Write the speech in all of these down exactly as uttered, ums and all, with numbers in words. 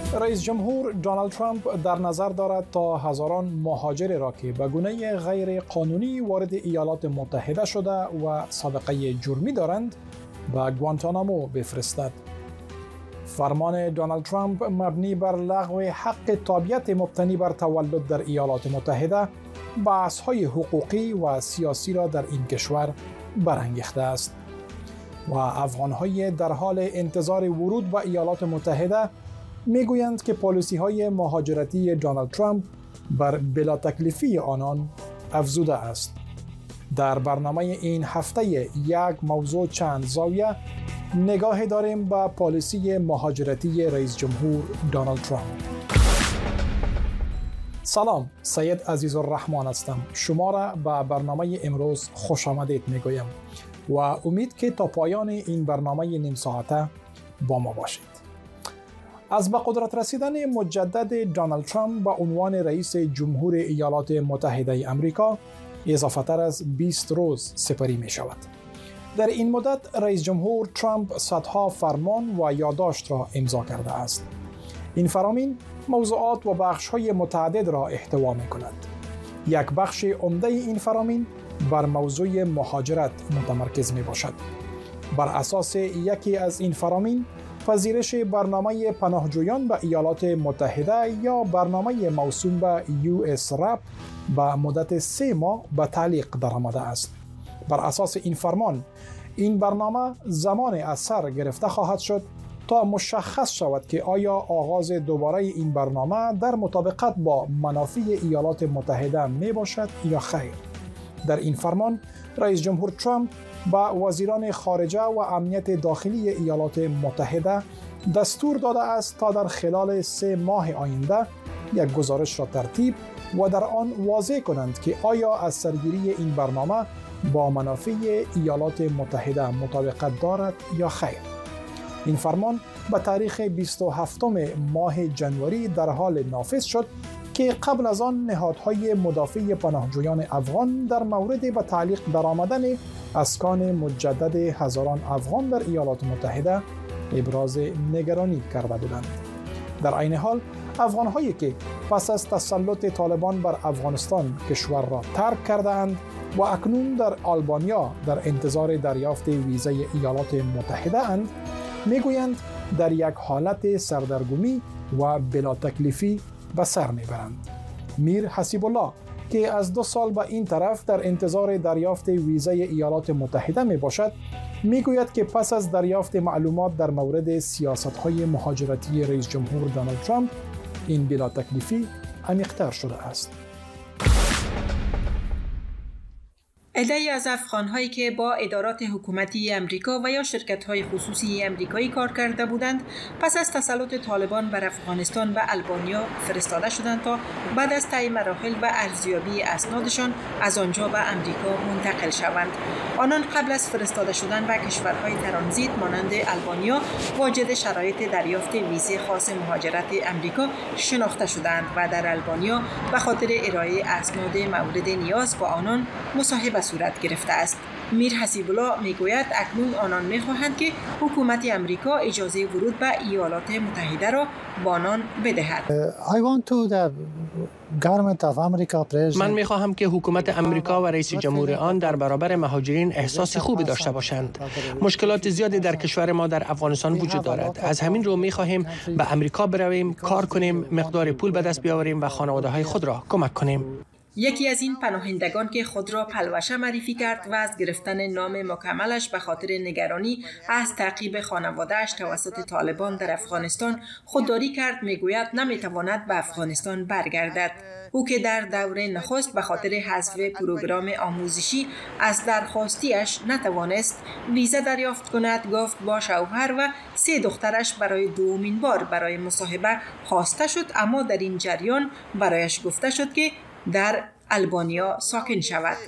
رئیس جمهور دونالد ترامپ در نظر دارد تا هزاران مهاجر را که به گونه غیر قانونی وارد ایالات متحده شده و سابقه جرمی دارند به گوانتانامو بفرستد. فرمان دونالد ترامپ مبنی بر لغو حق تابعیت مبتنی بر تولد در ایالات متحده بحث‌های حقوقی و سیاسی را در این کشور برانگیخته است و افغان‌های در حال انتظار ورود به ایالات متحده میگویند که پالیسی‌های مهاجرتی دونالد ترامپ بر بلا تکلیفی آنان افزوده است. در برنامه این هفته یک موضوع چند زاویه نگاه داریم به پالیسی مهاجرتی رئیس جمهور دونالد ترامپ. سلام، سید عزیز الرحمن هستم. شما را به برنامه امروز خوش آمدید میگویم و امید که تا پایان این برنامه نیم ساعته با ما باشید. از به قدرت رسیدن مجدد دونالد ترامپ به عنوان رئیس جمهور ایالات متحده آمریکا اضافه تر از بیست روز سپری می شود. در این مدت رئیس جمهور ترامپ صدها فرمان و یادداشت را امضا کرده است. این فرامین موضوعات و بخش‌های متعدد را احتوا می‌کند. یک بخش عمده این فرامین بر موضوع مهاجرت متمرکز می‌باشد. بر اساس یکی از این فرامین، پذیرش برنامه پناهجویان به ایالات متحده یا برنامه موسوم به یو اس رپ به مدت سه ماه به تعلیق درآمده است. بر اساس این فرمان، این برنامه زمان از سر گرفته خواهد شد تا مشخص شود که آیا آغاز دوباره این برنامه در مطابقت با منافع ایالات متحده می باشد یا خیر. در این فرمان، رئیس جمهور ترامپ به وزیران خارجه و امنیت داخلی ایالات متحده دستور داده است تا در خلال سه ماه آینده یک گزارش را ترتیب و در آن واضح کنند که آیا از سرگیری این برنامه با منافع ایالات متحده مطابقت دارد یا خیر. این فرمان به تاریخ بیست و هفتم ماه جنوری در حال نافذ شد که قبل از آن نهادهای مدافع پناهجویان افغان در مورد به تعلیق درآمدن اسکان مجدد هزاران افغان در ایالات متحده ابراز نگرانی کرده بودند. در عین حال افغان‌هایی که پس از تسلط طالبان بر افغانستان کشور را ترک کردند و اکنون در آلبانیا در انتظار دریافت ویزای ایالات متحده اند، میگویند در یک حالت سردرگمی و بلا تکلیفی به سر میبرند. میر حسیب الله که از دو سال به این طرف در انتظار دریافت ویزای ایالات متحده می باشد، میگوید که پس از دریافت معلومات در مورد سیاست‌های مهاجرتی رئیس جمهور دونالد ترامپ، این بلا تکلیفی عمیق‌تر شده است. عده‌ای از افغان‌هایی که با ادارات حکومتی امریکا و یا شرکت‌های خصوصی امریکایی کار کرده بودند، پس از تسلط طالبان بر افغانستان و آلبانیا فرستاده شدند تا بعد از طی مراحل و ارزیابی اسنادشان از آنجا به امریکا منتقل شوند. آنان قبل از فرستاده شدن به کشورهای ترانزیت مانند آلبانیا واجد شرایط دریافت ویزه خاص مهاجرت امریکا شناخته شدند و در آلبانیا به خاطر ارائه اسناد مورد نیاز با آنان مصاحبه صورت گرفته است. میر حسیب الله میگوید اکنون آنان میخواهند که حکومت امریکا اجازه ورود به ایالات متحده را با آنان بدهد. من میخواهم که حکومت امریکا و رئیس جمهور آن در برابر مهاجرین احساس خوبی داشته باشند. مشکلات زیادی در کشور ما در افغانستان وجود دارد. از همین رو میخواهیم به امریکا برویم، کار کنیم، مقدار پول به دست بیاوریم و خانواده های خود را کمک کنیم. یکی از این پناهندگان که خود را پلوشه معرفی کرد و از گرفتن نام مکملش به خاطر نگرانی از تعقیب خانواده‌اش توسط طالبان در افغانستان خودداری کرد، میگوید نمیتواند به افغانستان برگردد. او که در دوره نخست به خاطر حذف پروگرام آموزشی از درخواستیش نتوانست ویزا دریافت کند، گفت با شوهر و سه دخترش برای دومین بار برای مصاحبه خواسته شد، اما در این جریان برایش گفته شد که در آلبانیا ساکن شود.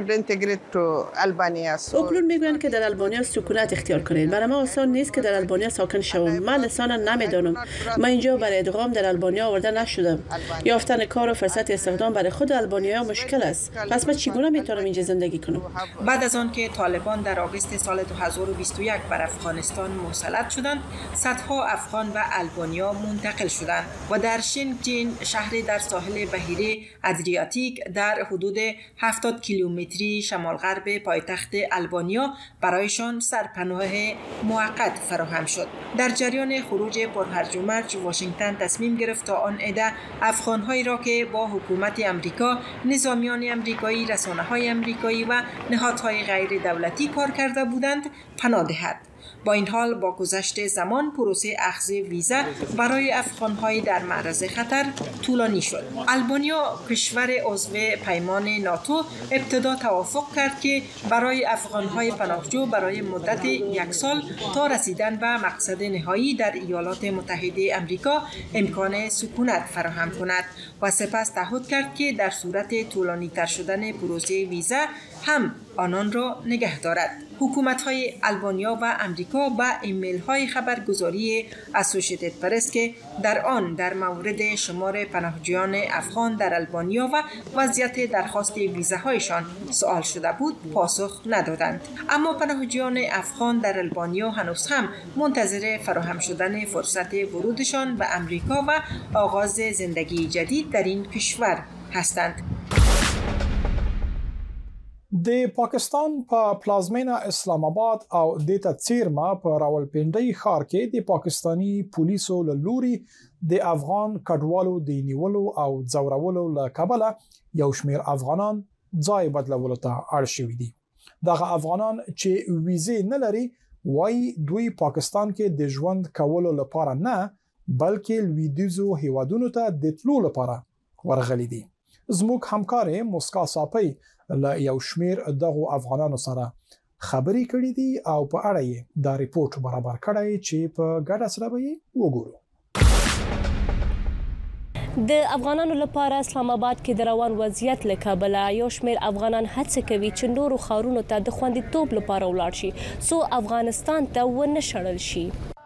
اوکلون میگویند که در آلبانیا سکونت اختیار کنید. برای ما آسان نیست که در آلبانیا ساکن شوم. من لسان نمیدانم. من اینجا برای ادغام در آلبانیا آورده نشدم. یافتن کار و فرصت استخدام برای خود آلبانیا مشکل است. پس من چگونه میتونم اینجا زندگی کنم؟ بعد از آن که طالبان در آگوست سال دو هزار و بیست و یک بر افغانستان مسلط شدند، صدها افغان به آلبانیا منتقل شدند و در شینجین، شهری در ساحل بحیره ادریاتیک در حدود هفتاد کیلومتری شمال غرب پایتخت آلبانیا، برایشان سرپناه موقت فراهم شد. در جریان خروج پرهرج و مرج، واشنگتن تصمیم گرفت تا آن عده افغان‌هایی را که با حکومت امریکا، نظامیان امریکایی، رسانه‌های امریکایی و نهادهای غیر دولتی کار کرده بودند پناه دهد. با این حال با گذشت زمان پروسه اخذ ویزا برای افغان‌های در معرض خطر طولانی شد. آلبانیا، کشور عضو پیمان ناتو، ابتدا توافق کرد که برای افغان‌های پناهجو برای مدت یک سال تا رسیدن به مقصد نهایی در ایالات متحده امریکا امکان سکونت فراهم کند و سپس تعهد کرد که در صورت طولانی تر شدن پروسه ویزا هم آنان را نگه دارد. حکومت‌های آلبانیا و امریکا با ایمیل‌های خبرگزاری اسوسییتد پرس که در آن در مورد شمار پناهجویان افغان در آلبانیا و وضعیت درخواست ویزاهایشان سوال شده بود پاسخ ندادند. اما پناهجویان افغان در آلبانیا هنوز هم منتظر فراهم شدن فرصت ورودشان به امریکا و آغاز زندگی جدید در این کشور هستند. د پاکستان په پلازمینه اسلام آباد او د تڅیرما په راولپنډۍ ښار کې د پاکستانی پولیسو له لوري د افغان کډوالو د نیولو او ځورولو له کبله یو شمېر افغانان ځای بدلولو ته اړ شوي دي. دغه افغانان چې ویزې نه لري وایي دوی پاکستان کې د ژوند کولو لپاره نه بلکې لویدیځو هیوادونو ته د تلو لپاره ورغلي دي. زموږ همکار مسکا صافی له یو شمېر دغو افغانانو سره خبرې کړې دي او په اړه یې دا ریپورت برابر کړی چې په ګډه سره به یې وګورو. د افغانانو لپاره اسلام آباد کې د روان وضعیت له کبله یو شمېر افغانان هڅه کوي چې نورو ښارونو ته د خوندیتوب لپاره ولاړ شي څو افغانستان ته ونه شړل شي.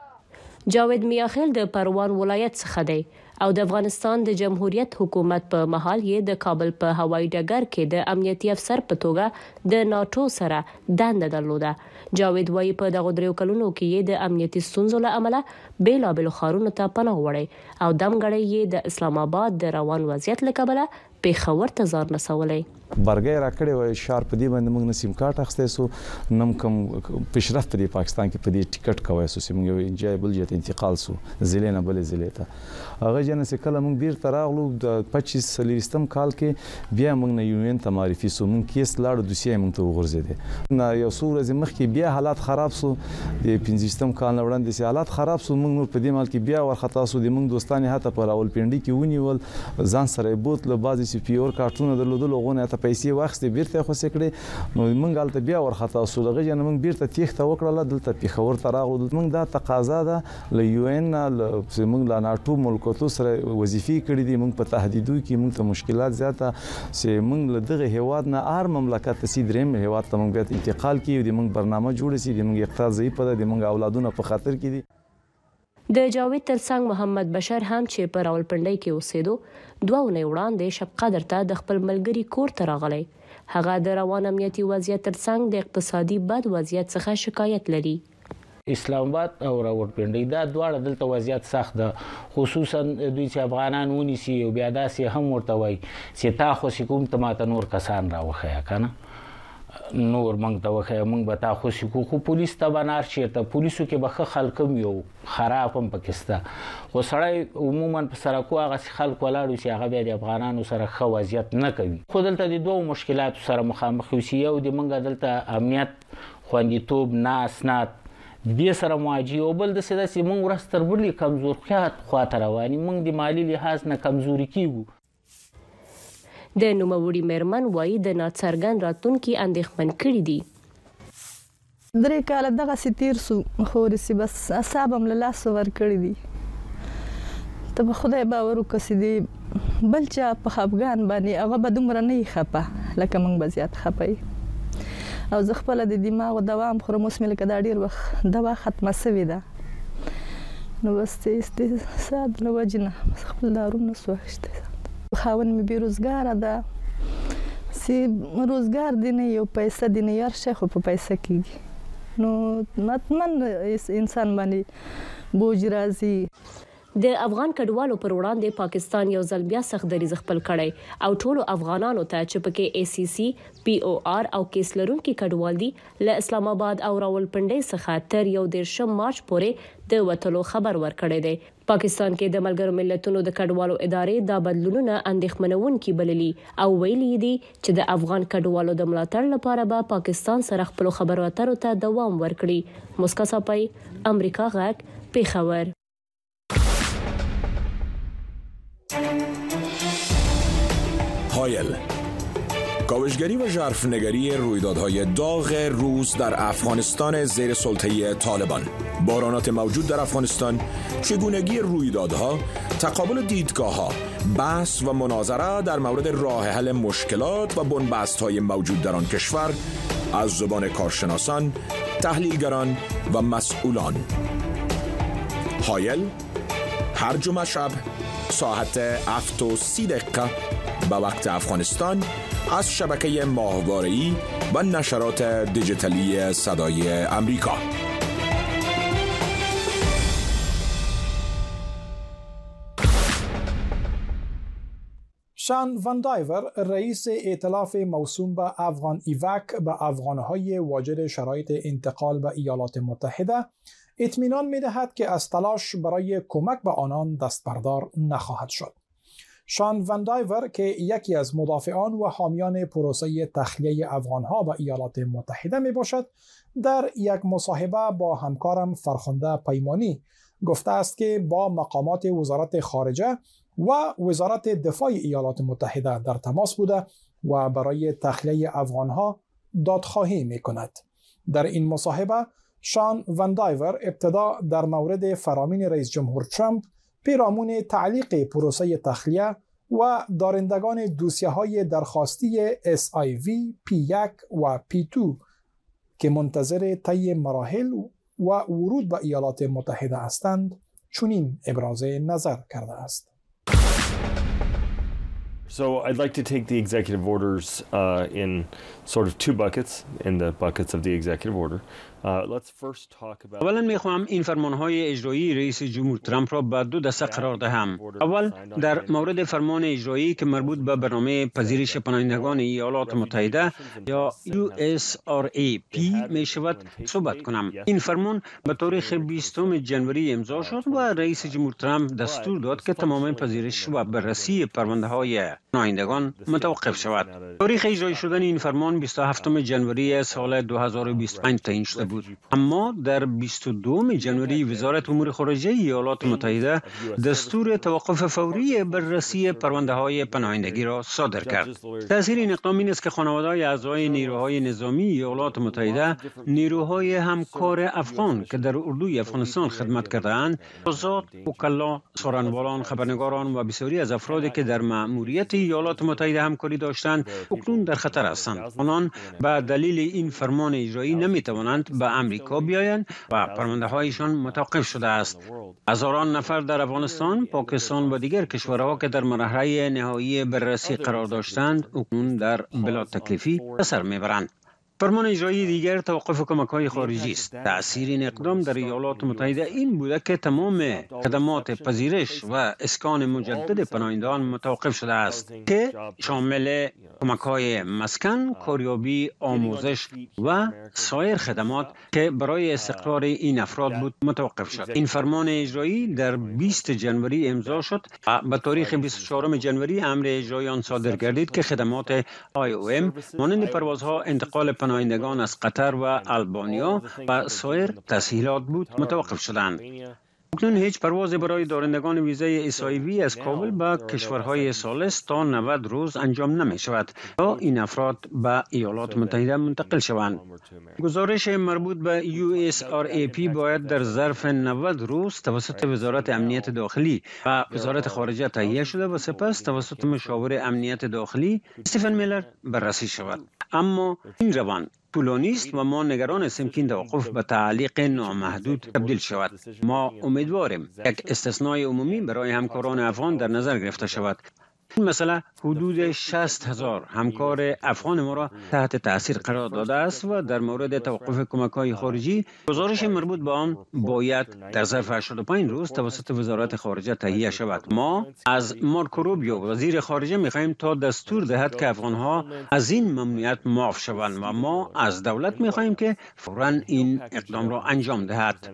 جاوید میاخیل د پروان ولایت څخه دی او د افغانستان د جمهوریت حکومت په محل یې د کابل په هوایي ډګر کې د امنیتي افسر په توګه د ناتو سره دنده درلوده. جاوید وایي په دغه دریو کلونو کې یې د امنیتي ستونزو له امله بیلابیلو ښارونو ته پناه وړی او دمګړی یې د اسلام آباد د روان وضعیت له کبله پیښور ته ځان رسولی. برګی را کړی وای شار په دې باندې موږ نسیم کارت اخستې سو نم کوم پیشرفت په پاکستان کې په دې ټیکټ کوي سو سیم یو انجای بل جت انتقال سو ضلع نه بل ضلع ته هغه جن سه کله موږ بیر تراغلو د پچیس سلیستم کال کې بیا موږ نه یوین ته معرفي سو موږ کیس لاړو دوسیه موږ ته وغورځیدل نه یو څو ورځې مخکې بیا حالات خراب سو د پنځیستم کال نه وړاندې سي حالات خراب سو موږ په دې مال کې بیا ورختا سو د موږ دوستانه هته پر اول پنډي کې ونیول ځان سره بوت له بازي سی پیور کارتونه درلودل غونه ته پیسې واخستې بیرته خو سکړې نو موږ الته بیا ورختا سو لغه جن موږ بیرته تیخته وکړه دلته پیښور ته راغلو موږ دا تقاضا ده ل یو ان ل موږ لا ناتو ملکونو سره وظیفي کړې دي موږ په تهدیدو کې موږ ته مشکلات زیاته سي موږ له دغه هواد نه ار مملکت ته سیدریم هواد ته موږ به انتقال کیو دي موږ برنامه جوړ سي دي موږ اقتصادي په دي موږ اولادونه په خطر کې دي. د جاوید ترڅنګ محمد بشر هم چې په راولپنډۍ کې اوسېدو دوه ونې وړاندې شب قدر ته د خپل ملګري کور ته راغلی. هغه د روان امنیتي وضعیت ترڅنګ د اقتصادي بد وضعیت څخه شکایت لري. اسلام آباد او راولپنډۍ دا دواړه دلته وضعیت سخت ده خصوصا دوی چې افغانان ونیسي او بیا داسې هم ورته وایي چې تا خو کوم ته ماته نور کسان راوښیه که نه نور موږ ته وښیه موږ به تا خوشي کړو خو پولیس ته به نار چېرته پولیسو کې به ښه خلک هم یو خراب هم پکې شته خو سړی عموما په سړکو هغسې خلک ولاړ چې هغه بیا د افغانانو سره ښه وضعیت نه کوي خو دلته د دوو مشکلاتو سره مخامخ اوسي یو د موږ دلته امنیت خوندیتوب نه اسناد دې سره مواجه او بل داسې داسې موږ ورځ تر بلې کمزورتیا خواته روان یو موږ د مالي لحاظ نه کمزوري کیږو. د نوموړي میرمن وایي د ناڅرګند راتلونکي اندېښمن کړي دي. درې کاله دغسې تېر سو خو ورسې بس اعصاب هم له لاسه ورکړي دي. ته په خدای باور وکړه چې د بل چا په افغان باندې هغه به دومره نه خپه لکه موږ به زیات خپه او زه خپل د دماغ دوام خورم اوس مې لکه دا ډیر وخت دوا ختمه سوې ده نو بس استثاد له وجې نه خپل دارونه سو اخیستی خاوند مې بېروزګاره ده چې روزګار دی نه یو پیسه دی نه یار شی خو په پیسه کېږي نو مطمئن انسان باندې بوج راځي. د افغان کډوالو پر وړاندې پاکستان یو ځل بیا سخت دریځ خپل کړی او ټولو افغانانو ته چې پکې ای سی سی پی او آر او کیس لرونکي کډوال دي له اسلام آباد او راولپنډۍ څخه تر یو دیرشم مارچ پورې د وټلو خبر ورکړی دی. پاکستان کې د ملګرو ملتونو د کډوالو ادارې دا بدلونونه اندېښمنونکي بللي او ویلي دي چې د افغان کډوالو د ملاتړ لپاره به پاکستان سره خپل خبرو اترو ته دوام ورکړي. مسکا صاحب، امریکا غږ، پیښور. هایل، کاوشگری و ژرفنگری رویدادهای داغ روز در افغانستان زیر سلطه طالبان، بحرانات موجود در افغانستان، چگونگی رویدادها، تقابل دیدگاه‌ها، بحث و مناظره در مورد راه حل مشکلات و بنبست‌های موجود در آن کشور از زبان کارشناسان، تحلیلگران و مسئولان. هایل، هر جمعه شب ساعت هفت و سی دقیقه به وقت افغانستان از شبکه ماهواره‌ای و نشرات دیجیتالی صدای امریکا. شان وان دایور، رئیس ائتلاف موسوم به افغان ایوک، به افغانهای واجد شرایط انتقال به ایالات متحده اطمینان می‌دهد که از تلاش برای کمک به آنان دست بردار نخواهد شد. شان وان دایور که یکی از مدافعان و حامیان پروسه تخلیه افغانها به ایالات متحده می باشد، در یک مصاحبه با همکارم فرخنده پیمانی گفته است که با مقامات وزارت خارجه و وزارت دفاع ایالات متحده در تماس بوده و برای تخلیه افغانها دادخواهی می کند. در این مصاحبه شان وان دایور ابتدا در مورد فرامین رئیس جمهور ترامپ پیرامون تعلیق پروسه تخلیه و دارندگان دوسیه های درخواستی اس آی وی پی یک و پی دو که منتظر طی مراحل و ورود به ایالات متحده هستند چنین ابراز نظر کرده است. So I'd like to take the executive orders uh, in sort of two buckets, in the buckets of the executive order. اولا میخواهم این فرمانهای اجرایی رئیس جمهور ترامپ را به دو دسته قرار دهم. اول در مورد فرمان اجرایی که مربوط به برنامه پذیرش پناهندگان ایالات متحده یا یو اس آر ای پی می شود صحبت کنم. این فرمان به تاریخ بیستم ژانویه امضا شد و رئیس جمهور ترامپ دستور داد که تمام پذیرش و بررسی پرونده های پناهندگان متوقف شود. تاریخ اجرایی شدن این فرمان بیست و هفتم ژانویه سال دو هزار و بیست و پنج تعیین شده بود. اما در بیست و دوم ژانویه وزارت امور خارجه ایالات متحده دستور توقف فوری بررسی پرونده های پناهندگی را صادر کرد. تأثیر این اقدام این است که خانواده‌های اعضای نیروهای نظامی ایالات متحده، نیروهای همکار افغان که در اردوی افغانستان خدمت کرده‌اند، آزاد، وکلا، سخنرانان، خبرنگاران و بسیاری از افرادی که در مأموریت ایالات متحده همکاری داشتند اکنون در خطر هستند. آنان به دلیل این فرمان اجرایی نمی‌توانند به امریکا بیایند و پرونده هایشان متوقف شده است. هزاران نفر در افغانستان، پاکستان و دیگر کشورها که در مرحله نهایی بررسی قرار داشتند اکنون در بلا تکلیفی به سر میبرند. فرمان اجرایی دیگر توقف کمک‌های خارجی است. تأثیر این اقدام در ایالات متحده این بوده که تمام خدمات پذیرش و اسکان مجدد پناهندگان متوقف شده است که شامل کمک‌های مسکن، کاریابی، آموزش و سایر خدمات که برای استقرار این افراد بود متوقف شد. این فرمان اجرایی در بیست ژانویه امضا شد و به تاریخ بیست و چهارم ژانویه امر اجرایی آن صادر گردید که خدمات آی او ام مانند پروازها، انتقال پناهندگان از قطر و آلبانیا و سایر تسهیلات بود متوقف شدند. اکنون هیچ پروازی برای دارندگان ویزای اسایوی از کابل به کشورهای ثالث تا نود روز انجام نمی شود تا این افراد به ایالات متحده منتقل شوند. گزارش مربوط به یو اس آر ای پی باید در ظرف نود روز توسط وزارت امنیت داخلی و وزارت خارجه تهیه شده و سپس توسط مشاور امنیت داخلی استیفن میلر بررسی شود. اما این روند طولانی است و ما نگران هستیم که این توقف به تعلیق نامحدود تبدیل شود. ما امیدواریم یک استثنای عمومی برای همکاران افغان در نظر گرفته شود. این مسئله حدود شصت هزار همکار افغان ما را تحت تاثیر قرار داده است و در مورد توقف کمک‌های خارجی گزارش مربوط به آن باید در ظرف هشتاد و پنج روز توسط وزارت خارجه تهیه شود. ما از مارکو روبیو وزیر خارجه می‌خواهیم تا دستور دهد که افغان‌ها از این ممنوعیت معاف شوند و ما از دولت می‌خواهیم که فوراً این اقدام را انجام دهد.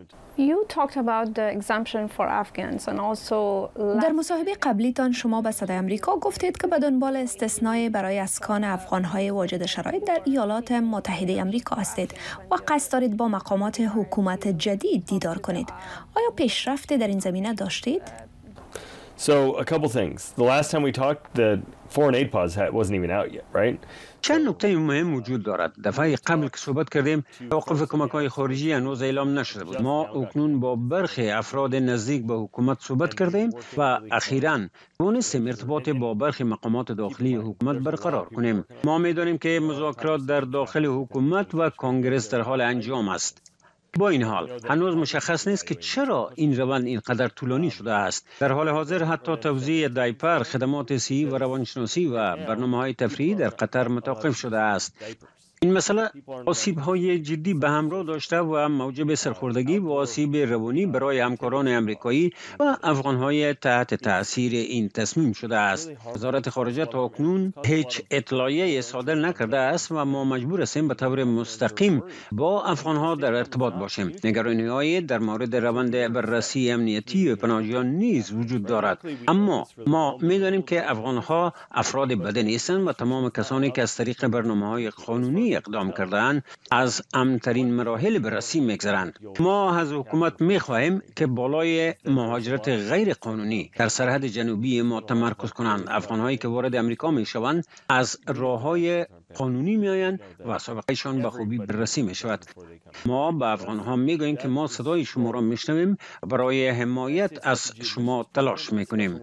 در مصاحبه قبلیتان شما به صدای امریکا گفتید که به دنبال استثنای برای اسکان افغان‌های واجد شرایط در ایالات متحده امریکا هستید و قصد دارید با مقامات حکومت جدید دیدار کنید. آیا پیشرفتی در این زمینه داشتید؟ So a couple things. The last time we talked, the foreign aid pause wasn't even out yet, right? چند نکته مهم وجود دارد. دفعه قبل که صحبت کردیم توقف کمک‌های خارجی هنوز اعلام نشده بود. ما اکنون با برخی افراد نزدیک به حکومت صحبت کردیم و اخیراً توانستیم ارتباط با برخی مقامات داخلی حکومت برقرار کنیم. ما می‌دانیم که مذاکرات در داخل حکومت و کنگره در حال انجام است. با این حال هنوز مشخص نیست که چرا این روند اینقدر طولانی شده است. در حال حاضر حتی توزیع دایپر، خدمات صحی و روانشناسی و برنامه‌های تفریحی در قطر متوقف شده است. این مسئله آسیب‌های جدی به همراه داشته و موجب سرخوردگی و آسیب روانی برای همکاران امریکایی و افغان‌های تحت تأثیر این تصمیم شده است. وزارت خارجه تا اکنون هیچ اطلاعیه صادر نکرده است و ما مجبور هستیم به طور مستقیم با افغان‌ها در ارتباط باشیم. نگرانی‌های در مورد روند بررسی امنیتی و پناهجویان نیز وجود دارد. اما ما می‌دانیم که افغان‌ها افراد بدی نیستند و تمام کسانی که از طریق برنامه‌های قانونی اقدام کردن از امن‌ترین مراحل بررسی می‌گذرند. ما از حکومت می‌خواهیم که بالای مهاجرت غیر قانونی در سرحد جنوبی ما تمرکز کنند. افغان‌هایی که وارد امریکا می‌شوند از راه‌های قانونی می‌آیند و سابقه‌شان به خوبی بررسی می‌شود. ما به افغان‌ها می‌گوییم که ما صدای شما را می‌شنویم، برای حمایت از شما تلاش می‌کنیم.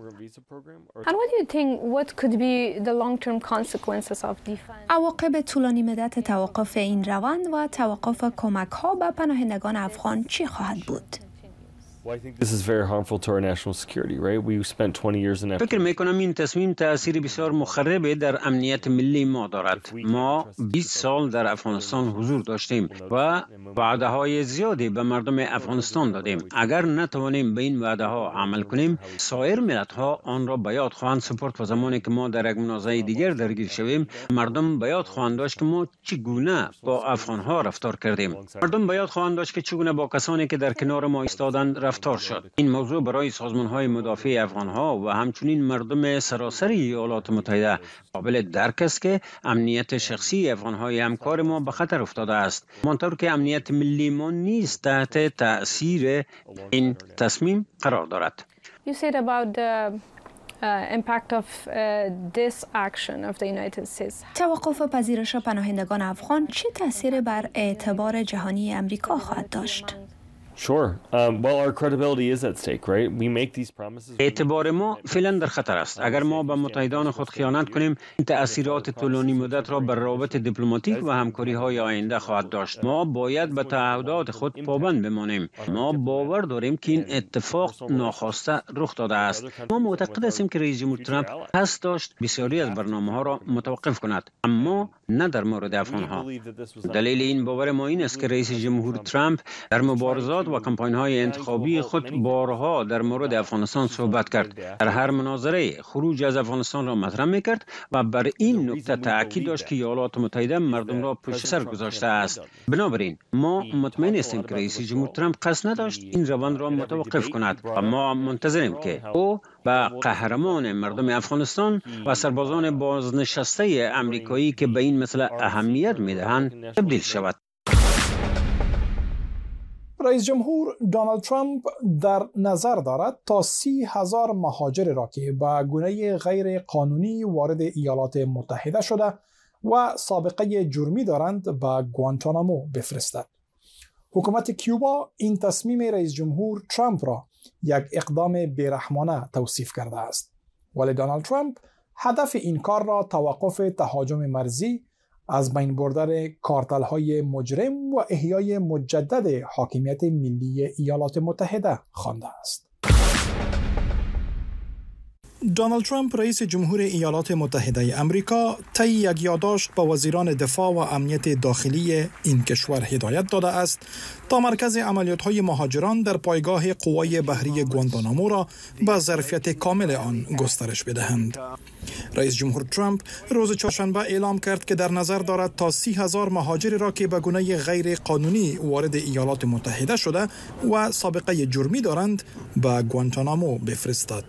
عواقب طولانی مدت توقف این روند و توقف کمک‌ها به پناهندگان افغان چی خواهد بود؟ فکر میکنم این تصمیم تأثیر بسیار مخرب در امنیت ملی ما دارد. ما بیست سال در افغانستان حضور داشتیم و وعده های زیادی به مردم افغانستان دادیم. اگر نتوانیم به این وعده ها عمل کنیم، سایر ملت ها آن را به یاد خواهند سپرد و زمانی که ما در یک منازعه دیگر درگیر شویم، مردم به یاد خواهند داشت که ما چگونه با افغان ها رفتار کردیم. مردم به یاد خواهند داشت که چگونه با کسانی که در کنار ما ایستادند رفتار شد. این موضوع برای سازمان‌های مدافع افغان‌ها و همچنین مردم سراسر ایالات متحده قابل درک است که امنیت شخصی افغان‌های همکار ما به خطر افتاده است. منطور که امنیت ملی ما نیز تحت تأثیر این تصمیم قرار دارد. You said about the uh, impact of uh, this action of the United States. توقف پذیرش پناهندگان افغان چه تأثیری بر اعتبار جهانی امریکا خواهد داشت؟ Sure. Um, well, our credibility is at stake, right? We make these promises. اعتبار ما فعلا در خطر است. اگر ما به متحدان خود خیانت کنیم، این تأثیرات طولانی مدت را بر روابط دیپلماتیک و همکاری‌های آینده خواهد داشت. ما باید به تعهدات خود پابند بمانیم. ما باور داریم که این اتفاق ناخواسته رخ داده است. ما معتقد هستیم که رئیس جمهور ترامپ قصد داشت بسیاری از برنامه‌ها را متوقف کند، اما نه در مورد افغان‌ها. دلیل این باور ما این است که رئیس جمهور ترامپ در مبارزات و کمپاین‌های انتخابی خود بارها در مورد افغانستان صحبت کرد. در هر مناظره خروج از افغانستان را مطرح می‌کرد و بر این نکته تاکید داشت که ایالات متحده مردم را پشت سر گذاشته است. بنابراین ما مطمئن هستیم که رئیس جمهور ترامپ قصد نداشت این روند را متوقف کند و ما منتظریم که او به قهرمان مردم افغانستان و سربازان بازنشسته امریکایی که به این مسئله اهمیت می‌دهند تبدیل شود. رئیس جمهور دونالد ترامپ در نظر دارد تا سی هزار مهاجر را که به گونه غیر قانونی وارد ایالات متحده شده و سابقه جرمی دارند به گوانتانامو بفرستد. حکومت کیوبا این تصمیم رئیس جمهور ترامپ را یک اقدام بیرحمانه توصیف کرده است. ولی دونالد ترامپ هدف این کار را توقف تهاجم مرزی، از بین بردن کارتل‌های مجرم و احیای مجدد حاکمیت ملی ایالات متحده خوانده است. دونالد ترامپ رئیس جمهور ایالات متحده آمریکا طی یک یادداشت به وزیران دفاع و امنیت داخلی این کشور هدایت داده است تا مرکز عملیات‌های مهاجران در پایگاه قوای بحری گوانتانامو را به ظرفیت کامل آن گسترش بدهند. رئیس جمهور ترامپ روز چهارشنبه اعلام کرد که در نظر دارد تا سی هزار مهاجر را که به گونه غیر قانونی وارد ایالات متحده شده و سابقه جرمی دارند به گوانتانامو بفرستد.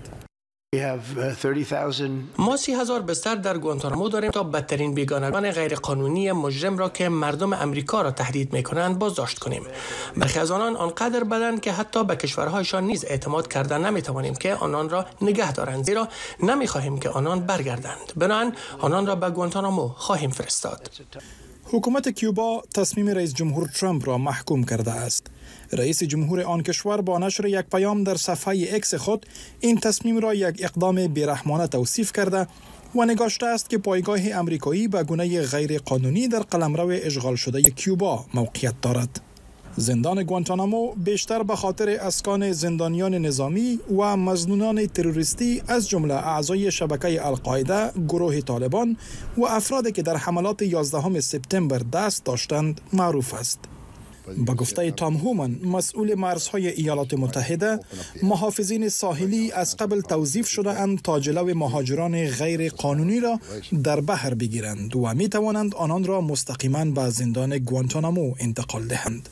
ما سی هزار بستر در گوانتانامو داریم تا بدترین بیگانگان غیرقانونی مجرم را که مردم امریکا را تهدید می‌کنند بازداشت کنیم. برخی از آنان آنقدر بدند که حتی به کشورهایشان نیز اعتماد کردن نمی‌توانیم که آنان را نگه دارند، زیرا نمی‌خواهیم که آنان برگردند. بنابراین آنان را به گوانتانامو خواهیم فرستاد. حکومت کیوبا تصمیم رئیس جمهور ترامپ را محکوم کرده است. رئیس جمهور آن کشور با نشر یک پیام در صفحه اکس خود این تصمیم را یک اقدام بیرحمانه توصیف کرده و نگاشته است که پایگاه امریکایی به گونه غیر قانونی در قلمرو اشغال شده کیوبا موقعیت دارد. زندان گوانتانامو بیشتر به خاطر اسکان زندانیان نظامی و مظنونان تروریستی از جمله اعضای شبکه القاعده، گروه طالبان و افرادی که در حملات یازدهم سپتامبر دست داشتند معروف است. با گفته تام هومن، مسئول مرزهای ایالات متحده، محافظین ساحلی از قبل توظیف شده اند تا جلو مهاجران غیر قانونی را در بحر بگیرند و می توانند آنان را مستقیما به زندان گوانتانامو انتقال دهند.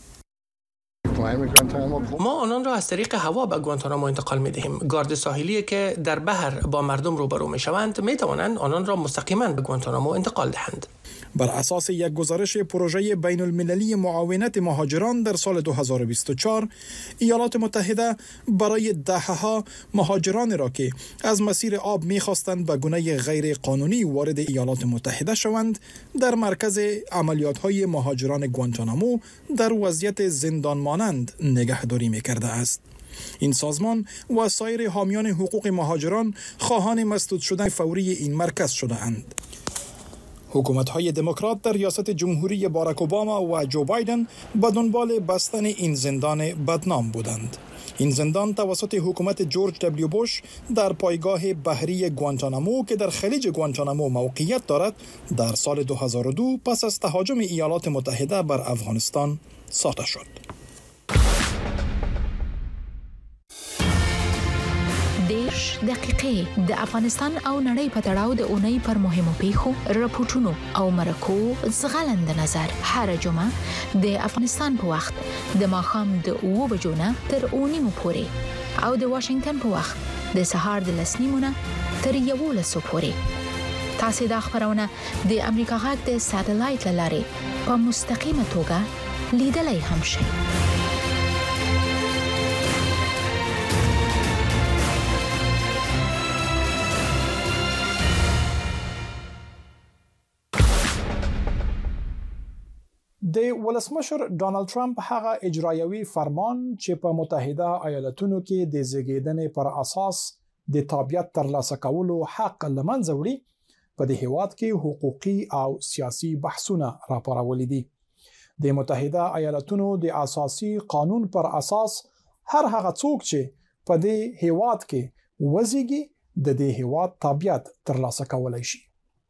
ما آنان را از طریق هوا به گوانتانامو انتقال می دهیم. گارد ساحلی که در بحر با مردم روبرو می شوند می توانند آنان را مستقیما به گوانتانامو انتقال دهند. بر اساس یک گزارش پروژه بین المللی معاونت مهاجران در سال دو هزار و بیست و چهار، ایالات متحده برای دهه‌ها مهاجران را که از مسیر آب می‌خواستند به گونه غیر قانونی وارد ایالات متحده شوند، در مرکز عملیات‌های مهاجران گوانتانامو در وضعیت زندان مانند نگهداری می‌کرده است. این سازمان و سایر حامیان حقوق مهاجران خواهان مسدود شدن فوری این مرکز شده‌اند. حکومت‌های دموکرات در ریاست جمهوری باراک اوباما و جو بایدن به دنبال بستن این زندان بدنام بودند. این زندان توسط حکومت جورج دبلیو بوش در پایگاه بحری گوانتانامو که در خلیج گوانتانامو موقعیت دارد، در سال دو هزار و دو پس از تهاجم ایالات متحده بر افغانستان ساخته شد. دیش دقیقې د افغانستان او نړۍ په تړاو د اونۍ پر مهمو پیښو، راپورټونو او مرکو زغلند نظر هر جمعه د افغانستان په وخت د ماښام د اوو بجو نه تر اوو نیمو پورې او د واشنگټن په وخت د سهار د لس نیمو نه تر یوولسو پورې. تاسو د خبرونه د امریکا غږ د سټلایټ له لارې په مستقیمه توګه لیدلای هم شئ. د ولسمشر ډانلډ ترامپ هغه اجرایوي فرمان چې په متحده ایالاتونو کې د زیږیدنې پر اساس د تابعیت ترلاسه کولو حق لمنځه وړي، په دې هیواد کې حقوقي او سیاسي بحثونه راپارولي دي. د متحده ایالاتونو د اساسي قانون پر اساس هر هغه څوک چې په دې هیواد کې وزیږي د دې هیواد تابعیت ترلاسه کولای شي.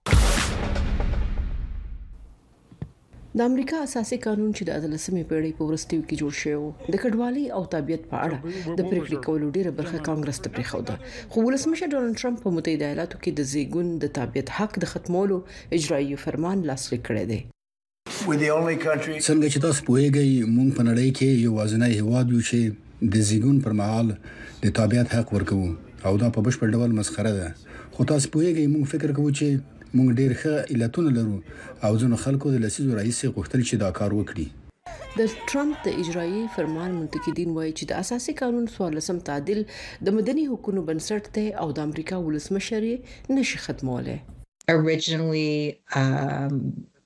د امریکا اساسي قانون چې د اتلسمې پیړۍ په وروستیو کې جوړ شوی و، د کډوالۍ او تابعیت په اړه د پریکړې کولو ډیره برخه کانګرس ته پریښوده، خو ولسمشر ډونالډ ترامپ په متحده ایالاتو کې د زیږون د تابعیت حق د ختمولو اجرایي فرمان لاسلیک کړی دی. څنګه چې تاسو پوهیږئ، موږ په نړۍ کې یو وازنی هیواد یو چې د زیږون پر مهال د تابعیت حق ورکوو او دا په بشپړ ډول مسخره ده. خو تاسو پوهیږئ، موږ فکر کوو چې موږ ډېر ښه علتونه لرو او ځینو خلکو د لسیزو راهیسې غوښتل چې دا کار وکړي. د ټرمپ د اجرایي فرمان منتقدین وایي چې د اساسي قانون څوارلسم تعدیل د مدني حقوقو بنسټ دی او د امریکا ولسمشر یې نشي ختمولای. Originally um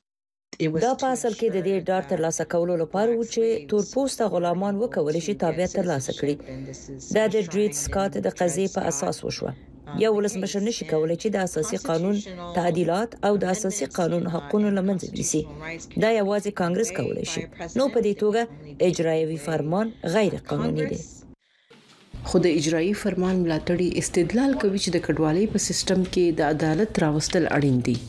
دا په اصل کې د دې ډار ترلاسه کولو لپاره و چې تور پوسته غلامان وکولای شي تابعیت ترلاسه کړي. دا د ډریډ سکاټ د قضیې په اساس وشوه. یو ولسمشر نشي کولای چې د اساسي قانون تعدیلات او د اساسي قانون حقوقو لمنځه یوسي. دا یوازې کانګرس کولای شي. نو په دې توګه اجرایي فرمان غیر قانوني دی. خو د اجرایي فرمان ملاتړي استدلال کوي چې د کډوالۍ په سیستم کې د عدالت راوستل اړین دي.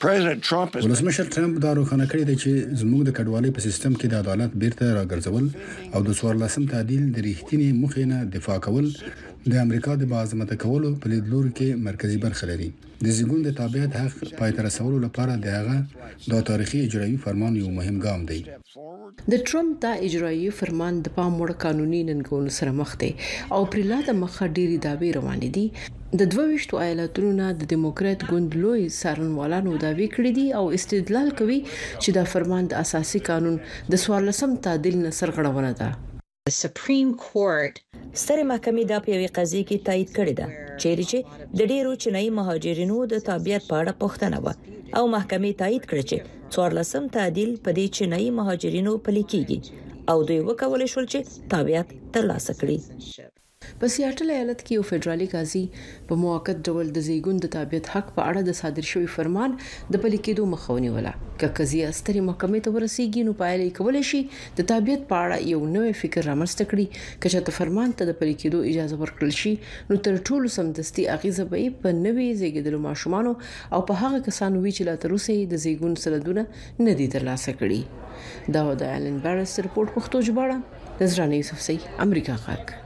ولسمشر ټرمپ دا روښانه کړی دی چې زموږ د کډوالۍ په سیستم کې د عدالت بیرته راګرځول او د څوارلسم تعدیل د ریښتینی موخې نه دفاع کول د امریکا د باعظمته کولو په لیدلوري کې مرکزی برخه لري. د زیګون د تابعیت حق پای ته رسولو لپاره د هغه د تاریخي اجرایي فرمان یو مهم ګام دی. د ټرمپ دا اجرایي فرمان د پام وړ قانوني ننګونو سره مخ دی او پر لاده مخه ډيري داوی روان دي. د دوه ویشتو ایالتونو نه د دیموکرات ګوند لوی څارنوالانو داوی کړی دي او استدلال کوي چې دا فرمان د اساسي قانون د څوارلسم تعدیل نه سرغړونه ده. The Supreme Court ستره محکمې دا په یوې قضیې کې تایید کړې ده چیرې چې د ډیرو چینایي مهاجرینو د تابعیت په اړه پوښتنه و او محکمې تایید کړې چې څوارلسم تعدیل په دې چینایي مهاجرینو پلي کیږي او دوی وکولای شول چې تابعیت ترلاسه کړي. په سیاټل ایالت کې یو فدرالي قاضي په موقت ډول د زیګون د تابعیت حق په اړه د صادر شوی فرمان د پلي کېدو مخاوني ولا که قضیه ستري محکمې ته ورسیږي نو پایلې کولای شي د تابعیت په اړه یو نوې فکر رامنځته کړي که چې فرمان ته د پلي کېدو اجازه ورکړل شي نو تر ټولو سمدستي اغیزه به په نوې زیږیدلو ماشومان او په هغه کسانو وی چې لا تر اوسه د زیګون سندونه نه دي ترلاسه کړي. دا د ایلن بارس رپورت پښتو ژباړه نظرانه یوسفزئی امریکا غاک.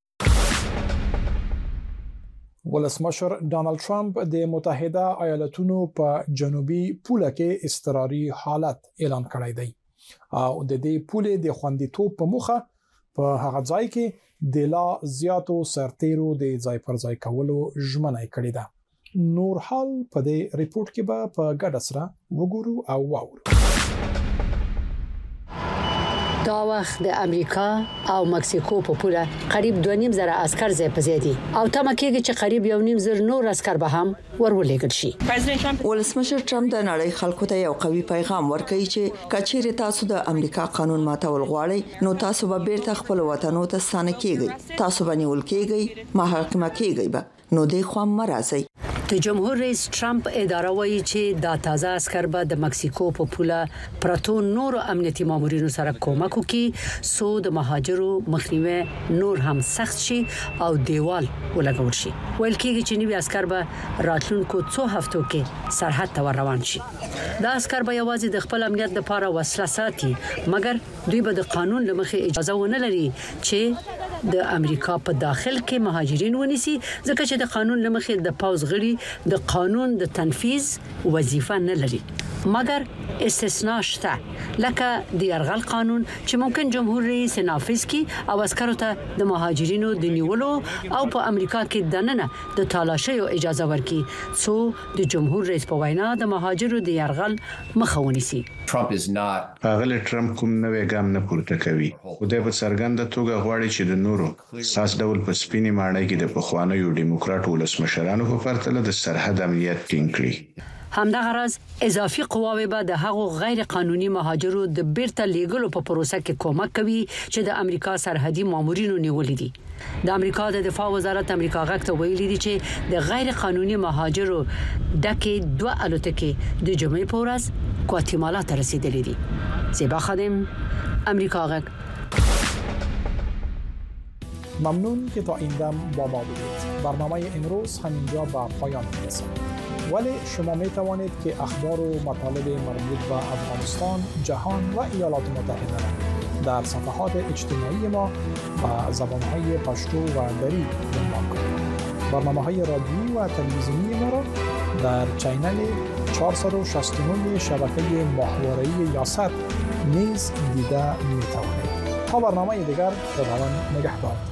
ولسمشر ډانلډ ټرمپ د متحده ایالاتونو په جنوبي پوله کې اضطراري حالت اعلان کړی دی او د دې پولې د خوندیتوب په مخه په هغه ځای کې د لا زیاتو سرتیرو د ځای پر ځای کولو ژمنه کړې ده. نور حال په دې ریپورت کې به په ګډه سره وګورو او واورو. دا وخت د امریکا او مکسیکو په پوله قریب دوه نیم زره عسكر ځای په ځای دي او تمه کېږي چې قریب یو نیم زره نور عسكر به هم ورولېږل شي. ولسمشر ټرمپ د نړۍ خلکو ته یو قوي پیغام ورکړي چې کچېره تاسو د امریکا قانون ماتول غواړئ نو تاسو به بیرته خپل وطنو ته ستانه کیږئ، تاسو به نیول کیږئ، محاکمه کیږئ به نو د خو مرزي. د جمهور رئیس ټرمپ اداره وایي چې دا تازه عسكر به د مکسیکو په پوله پرتو نور امنیتي مامورینو سره کومک وکړي سو د مهاجرو مخنیوي نور هم سخت شي او دیوال ولګول شي. ویل کېږي چې نوي عسكر به راتلونکو څو هفتو کې سرحد ته روان شي. دا عسكر به یوازې د خپل امنیت لپاره وسله ساتي مګر دوی به د قانون لمخې اجازه ونه لري چې د امریکا په داخل کې مهاجرین ونیسي ځکه چې د قانون لمخې د پاوز غړي د قانون د تنفيذ وظیفه نه لري مګر استثناء شته لکه د يرغل قانون چې ممکن جمهور رئیس نافذ کړي او عسکرو ته د مهاجرینو د نیولو او په امریکا کې دننه د تالاشۍ اجازه ورکړي څو د جمهور رئیس په وینا د مهاجرو د يرغل مخه ونیسي. هغه ټرمپ کوم نوې ګام نه پورته کوي او د په سرګند توګه غواړي چې د نورو ساس ډول په سپینې ماڼۍ کې د پخوانیو ډیموکراټ ولسمشرانو په پرتله د سرحد امنیت ټینګ کړي. همدغه راز اضافي قواوې به د هغو غیر قانوني مهاجرو د بیرته لیږلو په پروسه کې کومک کوي چې د امریکا سرحدي مامورینو نیولې دي. د امریکا د دفاع وزارت امریکا غاک ته ویلي دي چې د غیر قانوني مهاجرو دکې دوه الوتکې د جمعې په ورځ ګواتیمالا ته رسیدلې دي. زیبا خادم امریکا غاک. ممنون که تا این دم با ما بودید. برنامه امروز همینجا به پایان می‌رسد. ولی شما می توانید که اخبار و مطالب مربوط به افغانستان، جهان و ایالات متحده را در صفحات اجتماعی ما به زبان‌های پشتو و دری دنبال کنید. برنامه‌های رادیویی و تلویزیونی ما را در چینل چهارصد و شصت و نه شبکه ماهواره‌ای یاست نیز دیده می توانید. تا برنامه دیگر خداوند نگهدار.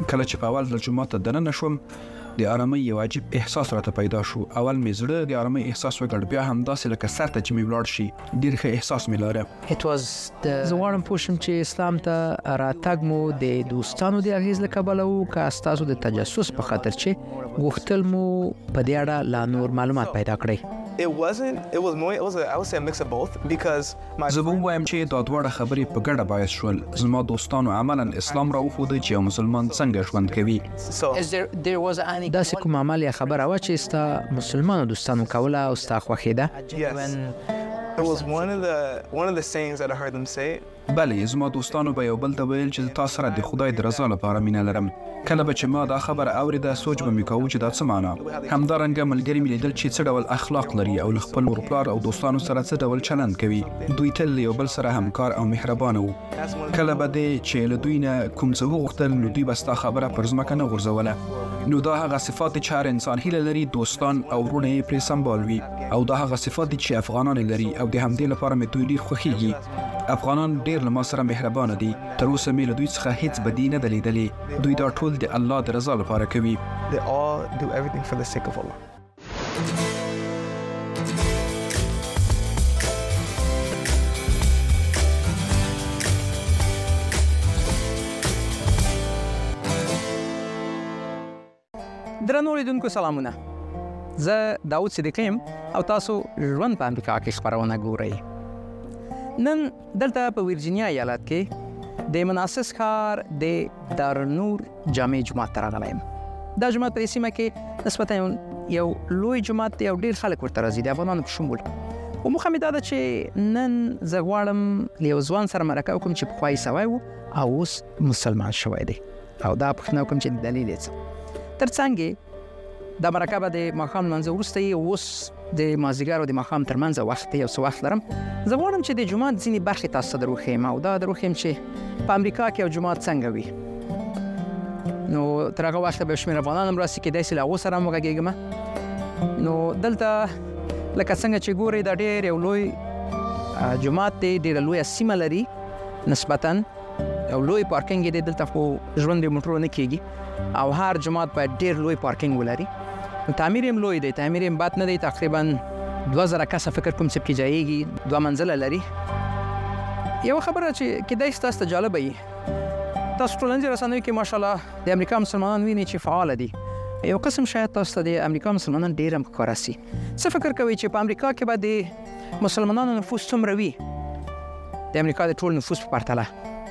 کله چې په اول د جمعه ته دننه شوم د آرامۍ یو عجیب احساس راته پیدا شو. اول مې زړه د آرامۍ احساس وکړ، بیا هم داسې لکه سر ته چې مې ولاړ شي ډیر ښه احساس مې لاره. زه غواړم پوه شم چې اسلام ته راتګ مو د دوستانو د اغیز له کبله وو که ستاسو د تجسس په خاطر چې غوښتل مو په دې اړه لا نور معلومات پیدا کړئ؟ It wasn't. It was more. It was. A, I would say a mix of both because my. زه به وایم چې دا دواړه خبرې په ګډه باعث شول. زما دوستانو عملاً اسلام راوښود چې یو مسلمان څنګه ژوند کوي. دا چې کوم عمل یا خبره وه چې ستا مسلمانو دوستانو کوله او ستا خوښېده؟ It was one of the one of the sayings that I heard them say. بله، زما دوستانو به یو بل ته ویل چې تا سره د خدای د رضا لپاره مینه لرم. کله به چې ما دا خبره اورېده سوچ به مې کاوه چې دا څه معنا. همدارنګه ملګري مې لیدل چې څه ډول اخلاق لري او له خپل مور پلار او دوستانو سره څه ډول چلند کوي. دوی تل یو بل سره همکار او مهربانه وو. کله به دې چې له دوی نه کوم څه وغوښتل نو دوی به ستا خبره پر ځمکه نه غورځوله. نو دا هغه صفات چې هر انسان هیله لري دوستان او وروڼه یې پرې سمبال وي، او دا هغه صفات چې افغانان لري او د همدې لپاره مې دوی ډېر خوښیږي. افغانان ډېر له ما سره مهربانه دي. تر اوسه مې له دوی څخه هیڅ بدي نه ده لیدلې. دوی دا ټول د الله د رضا لپاره کوي. They all do everything for the sake of Allah. درنو لیدونکو سلامونه. زه داود صدیقی یم او تاسو ژوند په امریکا کې خبرونه ګورئ. نن دلته په ویرجینیا ایالت کې د مناسس ښار د دارالنور جامع جومات ته راغلی یم. دا جومات په دې سیمه کې نسبتا یو لوی جومات دی او ډېر خلک ورته راځي د افغانانو په شمول. خو موخه مې دا ده چې نن زه غواړم له یو ځوان سره مرکه وکړم چې پخوا عیسوی و او اوس مسلمان شوی دی او دا پوښتنه وکړم چې دلیل یې څه. تر څنګ دا مرکه به د ماښام لمانځه وروسته یې اوس د مازدیګر او د ماښام ترمنځ وخت دی، یو څه وخت لرم. زه غواړم چې د جومات ځینې برخې تاسو ته در وښیم او دا در وښیم چې په امریکا کې یو جومات څنګه وي. نو تر هغه وخته به یو شمېر افغانان هم راسي، کیدای شي له هغو سره هم وغږېږم. نو دلته لکه څنګه چې ګورئ دا ډېر یو لوی جومات دی، ډېره لویه سیمه لري نسبتاً، یو لوی پارکینګ دی دلته، خو ژوند د موټرو نه کېږي او هر جومات باید ډېر لوی پارکینګ ولري. نو تعمیر یې لوی دی، تعمیر یې بد نه دی، تقریبا دوه زره کسه فکر کوم چې پکې ځایېږي، دوه منزله لري. یوه خبره چې کیدای شي تاسو ته جالبه وي، تاسو ټولنیزو رسنیو کې ماشاءالله د امریکا مسلمانان وینئ چې فعاله دي. یو قسم شاید تاسو ته د امریکا مسلمانان ډېر هم ښکاره سي. څه فکر کوئ چې په امریکا کې به د مسلمانانو نفوس څومره وي د امریکا د ټول نفوس په پرتله؟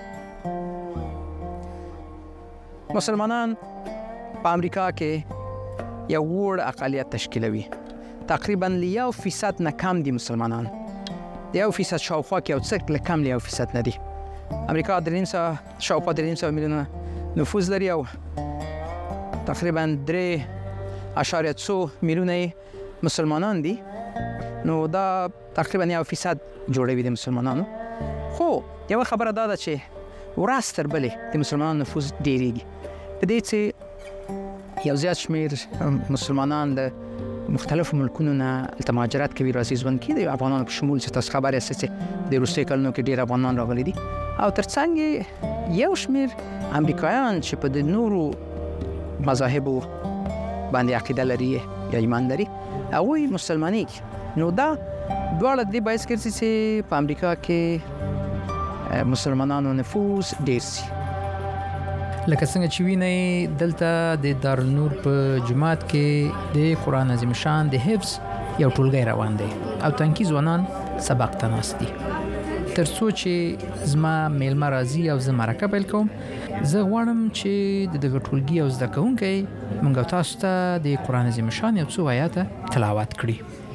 مسلمانان په امریکا کې یو وړ اقلیت تشکیلوي، تقریبا له یو فیصد نه کم دي مسلمانان. د یو فیصد شاوخوا کې یو څه له کم له یو فیصد نه دي. امریکا درې نیم سوه شاوخوا درې نیم سوه میلیونه نفوس لري او تقریبا درې اشاریه څو میلیونه مسلمانان دي. نو دا تقریبا یو فیصد جوړوي د مسلمانانو. خو یوه خبره دا ده چې ورځ تر بلې د مسلمانانو نفوس ډېرېږي. په دې چې یو زیات شمېر مسلمانان د مختلفو ملکونو نه هلته مهاجرت کوي، راځي ژوند کوي، د افغانانو په شمول چې تاسو خبر یاست چې د وروستیو کلونو کې ډېر افغانان راغلي دي. او تر څنګ یو شمېر امریکایان چې په د نورو مذاهبو باندې عقیده لري یا ایمان لري هغوی مسلمانېږي. نو دا دواړه د دې باعث ګرځي چې په امریکا کې مسلمانانو نفوس ډېر سي. لکه څنګه چې وینئ دلته د دارالنور په جومات کې د قرآن عظیم شان د حفظ یو ټولګی روان دی او تنکي ځوانان سبق ته ناست دي. تر څو چې زما میلمه راځي او زه مرکه پیل کوم، زه غواړم چې د دغه ټولګي یو زده کوونکی موږ تاسو ته د قرآن عظیم شان یو څو آیاته تلاوت کړي.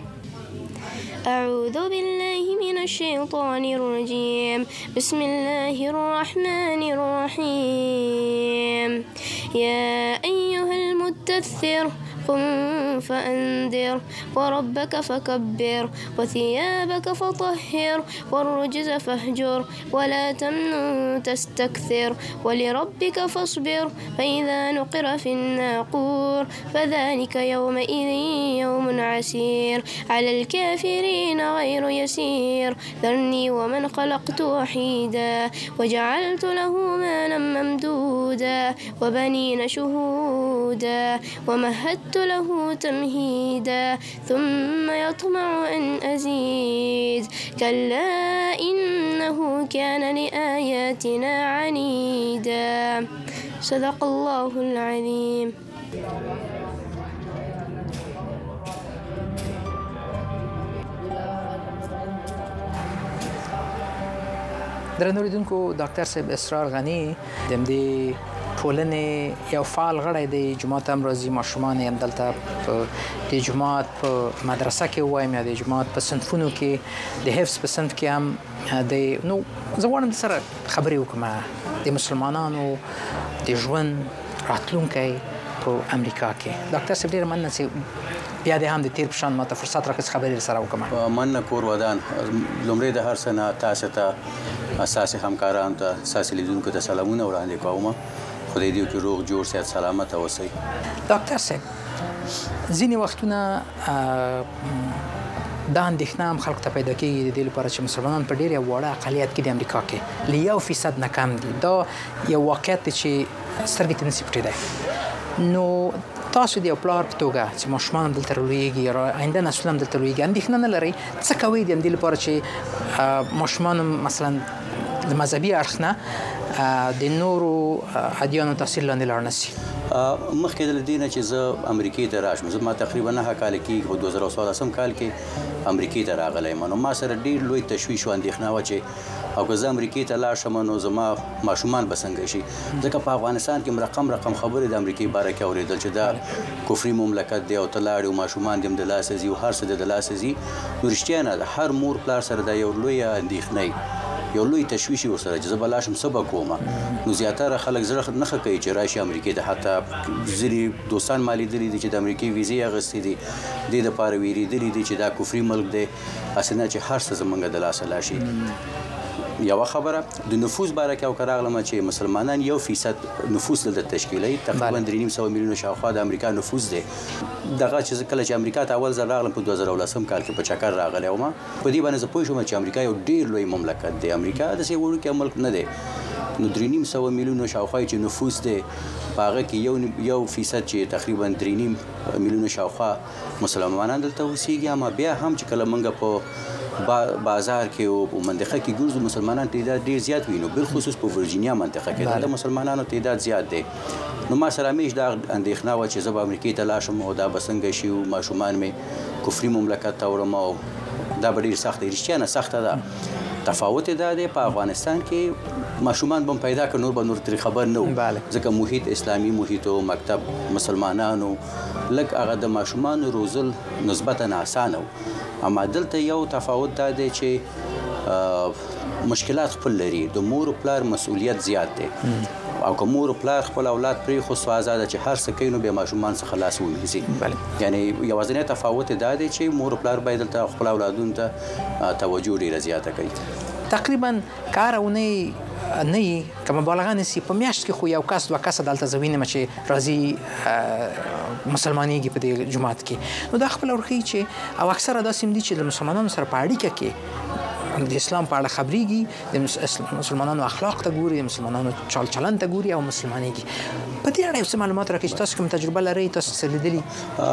أعوذ بالله من الشيطان الرجيم بسم الله الرحمن الرحيم يا أيها المدثر قم فأنذر وربك فكبر وثيابك فطهر والرجز فاهجر ولا تمنن تستكثر ولربك فاصبر فإذا نقر في الناقور فذلك يومئذ يوم عسير على الكافرين غير يسير ذرني ومن خلقت وحيدا وجعلت له مالا ممدودا وبنين شهودا ومهدت له تمهيدا ثم يطمع أن أزيد كلا إنه كان لآياتنا عنيدا صدق الله العظيم. درنو لیدونکو ډاکټر صاحب اسرار غنی د دې ټولنې یو فعال غړی دی. جماعت هم راځي، ماشومان هم دلته په د جماعت په مدرسه کې وایم یا د جماعت په صنفونو کې د حفظ په صنف کې هم د نو زه غواړم سره خبرې وکړم د مسلمانانو د ژوند راتلونکی په امریکا کې. ډاکټر صاحب ډېره مننه چې بیا د هم د تیر په شان ماته فرصت راکړئ خبرې سره وکړم. مننه کور ودان لومړی د هر څه نه تاسو ته اساسي همکارانو ته اساسي لیدونکو ته سلامونه وړاندې کوم. خدای دې وکړي روغ جوړ صحت سلامت اوسئ. ډاکټر صاحب ځینې وختونه دا اندېښنه هم خلکو ته پیدا کېږي د دې لپاره چې مسلمانان په ډېر یو واړه اقلیت کې د امریکا کې له یو فیصد نه کم دي. دا یو واقعیت دی چې سترګې ته نشي پټېدی. نو تاسو د یو پلار په توګه چې ماشومان دلته لویږي یا آینده نسل هم دلته لویږي اندېښنه نه لرئ څه کوئ د همدې لپاره چې ماشومان مثلا د مذهبي اړخ نه د نورو ادیانو تاثیر لاندې لاړ نه شي؟ مخکې د دې نه چې زه امریکې ته راشم، زه ما تقریبا نهه کاله کېږي په دوه زره څوارلسم کال کې امریکې ته راغلی یم. نو ما سره ډېر لوی تشویش او اندېښنه وه چې او که زه امریکې ته لاړ شم نو زما ماشومان به څنګه شي، ځکه په افغانستان کې رقم رقم خبرې د امریکې باره کې اورېدل چې دا کفري مملکت دی او ته لاړې او ماشومان دې هم د لاسه ځي او هر څه دې د لاسه ځي. نو رښتیا نه ده، هر مور پلار سره دا یو لویه اندېښنه یو لوی تشویش ورسره چې زه به لاړ شم څه به کومه. نو زیاتره خلک زړه نه ښه کوي چې راشي امریکې ته. حتی ځینې دوستان ما لیدلي دي چې د امریکې ویزې اخیستې دي، دې دپاره ویرېدلي دي چې دا کفري ملک دی، هسې نه چې هر څه زموږ د لاسه لاړ شي. یوه خبره د نفوس باره کې او که راغلم چې مسلمانان یو فیصد نفوس دلته تشکیلوي، تقریبا درې نیم سوه میلیونه شاوخوا د امریکا نفوس دی. دغه چې کله چې امریکا ته اول ځل راغلم په دوه زره ولسم کال کې په چکر راغلی وم، په دې باندې زه پوه شوم چې امریکا یو ډېر لوی مملکت دی. امریکا داسې وړوکی ملک نه دی. نو درې نیم سوه میلیونه شاوخوا چې نفوس دی، په هغه کې یو یو فیصد چې تقریبا درې نیم میلیونه شاوخوا مسلمانان دلته اوسېږي. اما بیا هم چې کله موږ په بازار کې او په منطقه کې ګرځو مسلمانان تعداد ډېر زیات وینو، بالخصوص په ورجینیا منطقه کې د مسلمانانو تعداد زیات دی. نو ما سره همیش دا اندېښنه وه چې زه به امریکې ته لاړ شم او دا به څنګه شي او ماشومان مې کفري مملکت ته وړم او دا به ډېر سخت دی. رښتیا نه سخته ده. تفاوت دا دی په افغانستان کې ماشومان به هم پیدا کړ، نور به نور ترې خبر نه وو، ځکه محیط اسلامي محیط و، مکتب مسلمانانو، لږ هغه د ماشومانو روزل نسبتا اسانه و. اما دلته یو تفاوت دا دی چې مشکلات خپل لري، د مور و پلار مسؤلیت زیات دی. او که مور و پلار خپل اولاد پرېښود سو آزاده چې هر څه کوي نو بیا ماشومان څخه لاس ونیسي. یعنې یوازینی تفاوت دا دی چې مور و پلار باید دلته خپل اولادونو ته توجه ډېره زیاته کوي. تقریبا کار اونۍ نه وي که مبالغه نه سي، په میاشت کې خو یو کس دوه کسه دلته زه وینم چې راځي مسلمانېږي په دې جومات کې. نو دا خپله ورښیي چې او اکثره داسې هم دي چې له مسلمانانو سره په اړیکه کې د اسلام په اړه خبرېږي، د مسلمانانو اخلاق ته ګوري، د مسلمانانو چال چلن ته ګوري او مسلمانېږي. په دې اړه یو څه معلومات راکړئ چې تاسو کوم تجربه لرئ، تاسو څه لیدلي؟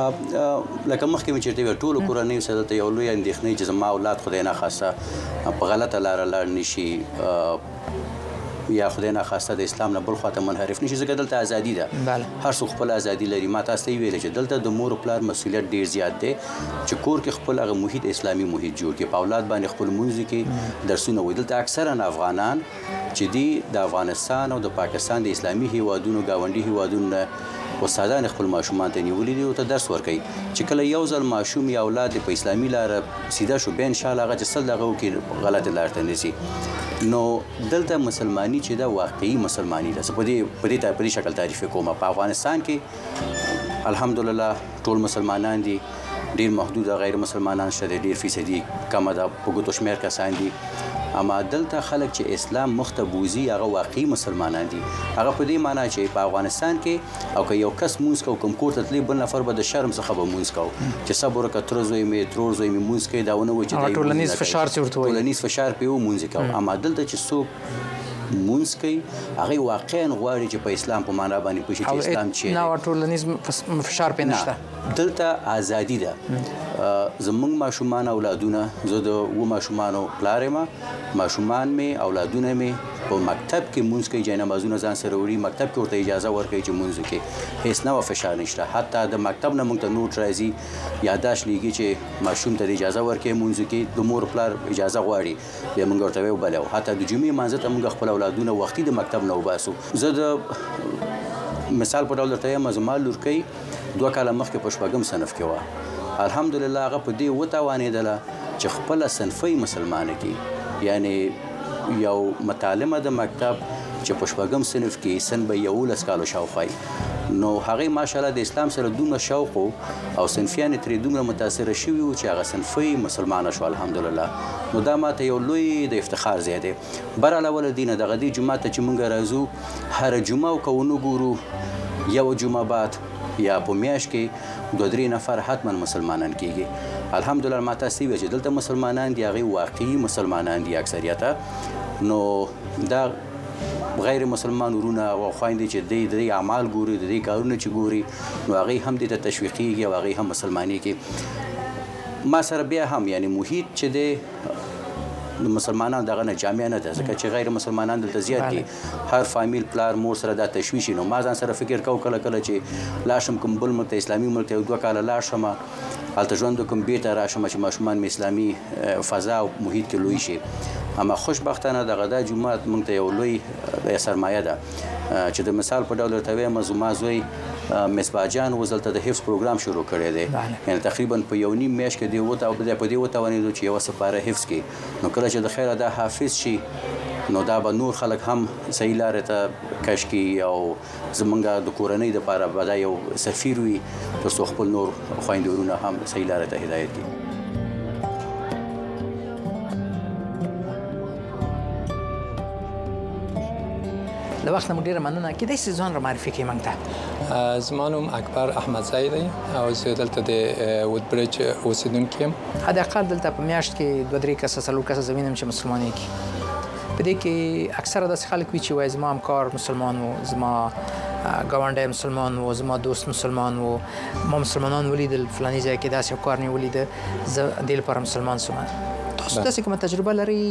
لکه مخکې مې چېرته ویل ټولو کورنیو سره دلته یو لویه اندېښنه چې زما اولاد خدای نخواسته په غلطه لاره لاړ نه شي یا خدای نخواسته د اسلام نه بل خواته منحرف نشي، ځکه دلته ازادي ده. هر څوک خپل ازادي لري. ما تاسو ته یې ویلې چې دلته د مور و پلار مسؤلیت ډېر زیات دی چې کور کې خپل هغه محیط اسلامي محیط جوړ کړي، په اولاد باندې خپل لمونځ کې درسونه وایي. دلته اکثرا افغانان چې دي د افغانستان او د پاکستان د اسلامي هیوادونو ګاونډي هیوادونو نه استادان خپل ماشومان ته نیولي دي او ته درس ورکوي چې کله یو ځل ماشوم یا اولاد په اسلامي لاره سیده شو بیا انشاءالله هغه چې سل دغه وکړي غلطې لارې ته نه ځي. نو دلته مسلماني چې دا واقعي مسلماني ده، په دې په دې شکل تعریف کوم. په افغانستان کې الحمدلله ټول مسلمانان دي، ډیر محدود غیر مسلمانان شته، ډیر فیصدي کم ده، په ګوتو شمیر کسان دي. اما دلته خلک چې اسلام مخته بوزي هغه واقعي مسلمانان دي. هغه په دې معنی چې په افغانستان کې او که یو کس مونځ کو کوم کور ته تللی بل نفر به د شرم څخه به مونځ کو چې صبر وکړه تره زوی مې ترور زوی مې مونځ کوي دا ونه وایي چې ټولنیز فشار چې ورته وایي ټولنیز فشار پې ومونځ کوو. اما دلته چې څوک مونځ کوي هغه واقعا غواړي چې په اسلام په معنا باندې پوه شي چې اسلام چې نه ټولنیز فشار پې نشته. دلته ازادي ده. زمونږ ماشومان اولادونه زه د اووه ماشومانو پلار یم، ماشومان مې اولادونه مې په مکتب کې مونځ کوي، جاینمازونه ځان سره وړي، مکتب کې ورته اجازه ورکوي چې مونځ وکړي، هېڅ نوع فشار نشته. حتی د مکتب نه موږ ته نوټ راځي، یادداشت لیږي چې ماشوم ته اجازه ورکوي مونځ وکړي، د مور پلار اجازه غواړي بیا موږ ورته وبلو. حتی د جمعې لمانځه ته موږ خپل اولادونه وختي د مکتب نه وباسو. زه د مثال په ډول درته یم، زما لورکۍ دوه کاله مخکې په شپږم صنف کې وه. الحمدلله هغه په دې وتوانېدله چې خپله صنفۍ مسلمانه کړي، یعنی یو متعلمه د مکتب چې په شپږم صنف کې سن به یولس کالو شاوخوا نو هغې ماشاءالله د اسلام سره دومره شوق و او صنفیانې ترې دومره متاثره شوي وو چې هغه صنفۍ مسلمانه شوه الحمدلله. نو دا ماته یو لوی د افتخار ځای دی. برعلاوه دینه دغه دې جومات ته چې موږ راځو هره جمعه او که ونه ګورو یو جمعه بعد یا په میاشت کې دوه درې نفر حتما مسلمانان کېږي. الحمدلله ما تاسو ویل چې دلته مسلمانان دي هغې واقعي مسلمانان دي اکثریته. نو دا غیر مسلمان ورونه او خویندې چې د دې اعمال ګوري، د دې کارونه چې ګوري، نو هغې هم دې ته تشویقېږي او هغې هم مسلمانېږي. ما سره بیا هم یعنی محیط چې دی د مسلمانانو دغه نه جامع نه ده، ځکه چې غیر مسلمانان دلته زیات دي. هر فامیل پلار مور سره دا تشویش نو ما ځان سره فکر کوم کله کله چې لاړ شم کوم بل ملک ته اسلامي ملک ته یو دوه کاله لاړ شم هلته ژوند وکړم بېرته راشم چې ماشومان مې اسلامي فضا او محیط کې لوی شي. اما خوشبختانه دغه دا جومات موږ ته یو لوی سرمایه ده چې د مثال په ډول درته وایم زما زوی مصباح جان اوس دلته د حفظ پروګرام شروع کړی دی، یعنې تقریبا په یو نیم میاشت کې دې وته په دې وتوانېدو چې یوه سپاره حفظ کړي. نو کله چې د خیره دا حافظ شي نو دا به نور خلک هم صحیح لارې ته کش کړي او زمونږ د کورنۍ دپاره به دا یو سفیر وي تر څو خپل نور خویندې ورونه هم صحیح لارې ته هدایت کړي. د وخت نه ډیره مننه. کیدای شي ځان را معرفي کړئ موږ ته؟ زما نوم اکبر احمدزی دی او زه دلته د وودبرج اوسیدونکی یم. حداقل دلته په میاشت کې دوه درې کسه څلور کسه زه وینم چې مسلمانېږي. په دې کې اکثره داسې خلک وي چې وایي زما همکار مسلمان و، زما ګاونډی مسلمان و، زما دوست مسلمان و، ما مسلمانان ولیدل فلاني ځای کې داسې یو کار مې ولیده زه دې لپاره مسلمان شوم. تاسو داسې کومه تجربه لرئ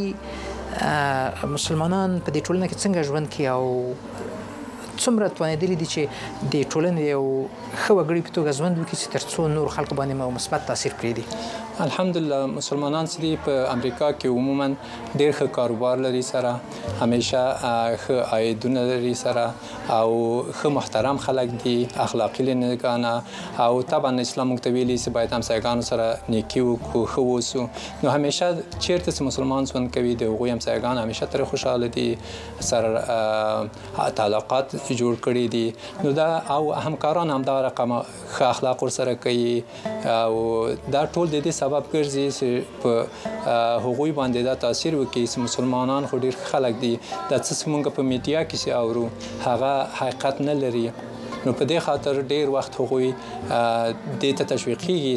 مسلمانان په دې ټولنه کې څنګه ژوند کوي او څومره توانېدلي دي چې د ټولنې یو ښه وګړي په توګه ژوند وکړي چې تر څو نور خلکو باندې مثبت تاثیر پرېږدي؟ الحمدلله مسلمانان چې دي په امریکا کې عموما ډېر ښه کاروبار لري سره، همیشه ښه عایدونه لري سره او ښه محترم خلک دي، اخلاقي لنګانه او طبعا اسلام موږ ته ویلي چې باید همسایګانو سره نیکي وکړو، ښه اوسو. نو همیشه چېرته چې مسلمان ژوند کوي د هغوی همسایګان همیشه ترې خوشحاله دي، سره تعلقات جوړ کړي دي. نو دا او همکاران هم دغه رقم ښه اخلاق ورسره کوي او دا ټول د دې سبب ګرځي چې په هغوی باندې دا تاثیر وکړي چې مسلمانان خو ډېر خلک دي، دا څه چې موږ په میډیا کې چې اورو هغه حقیقت نه لري. نو په دې خاطر ډېر وخت هغوی دې ته تشویقېږي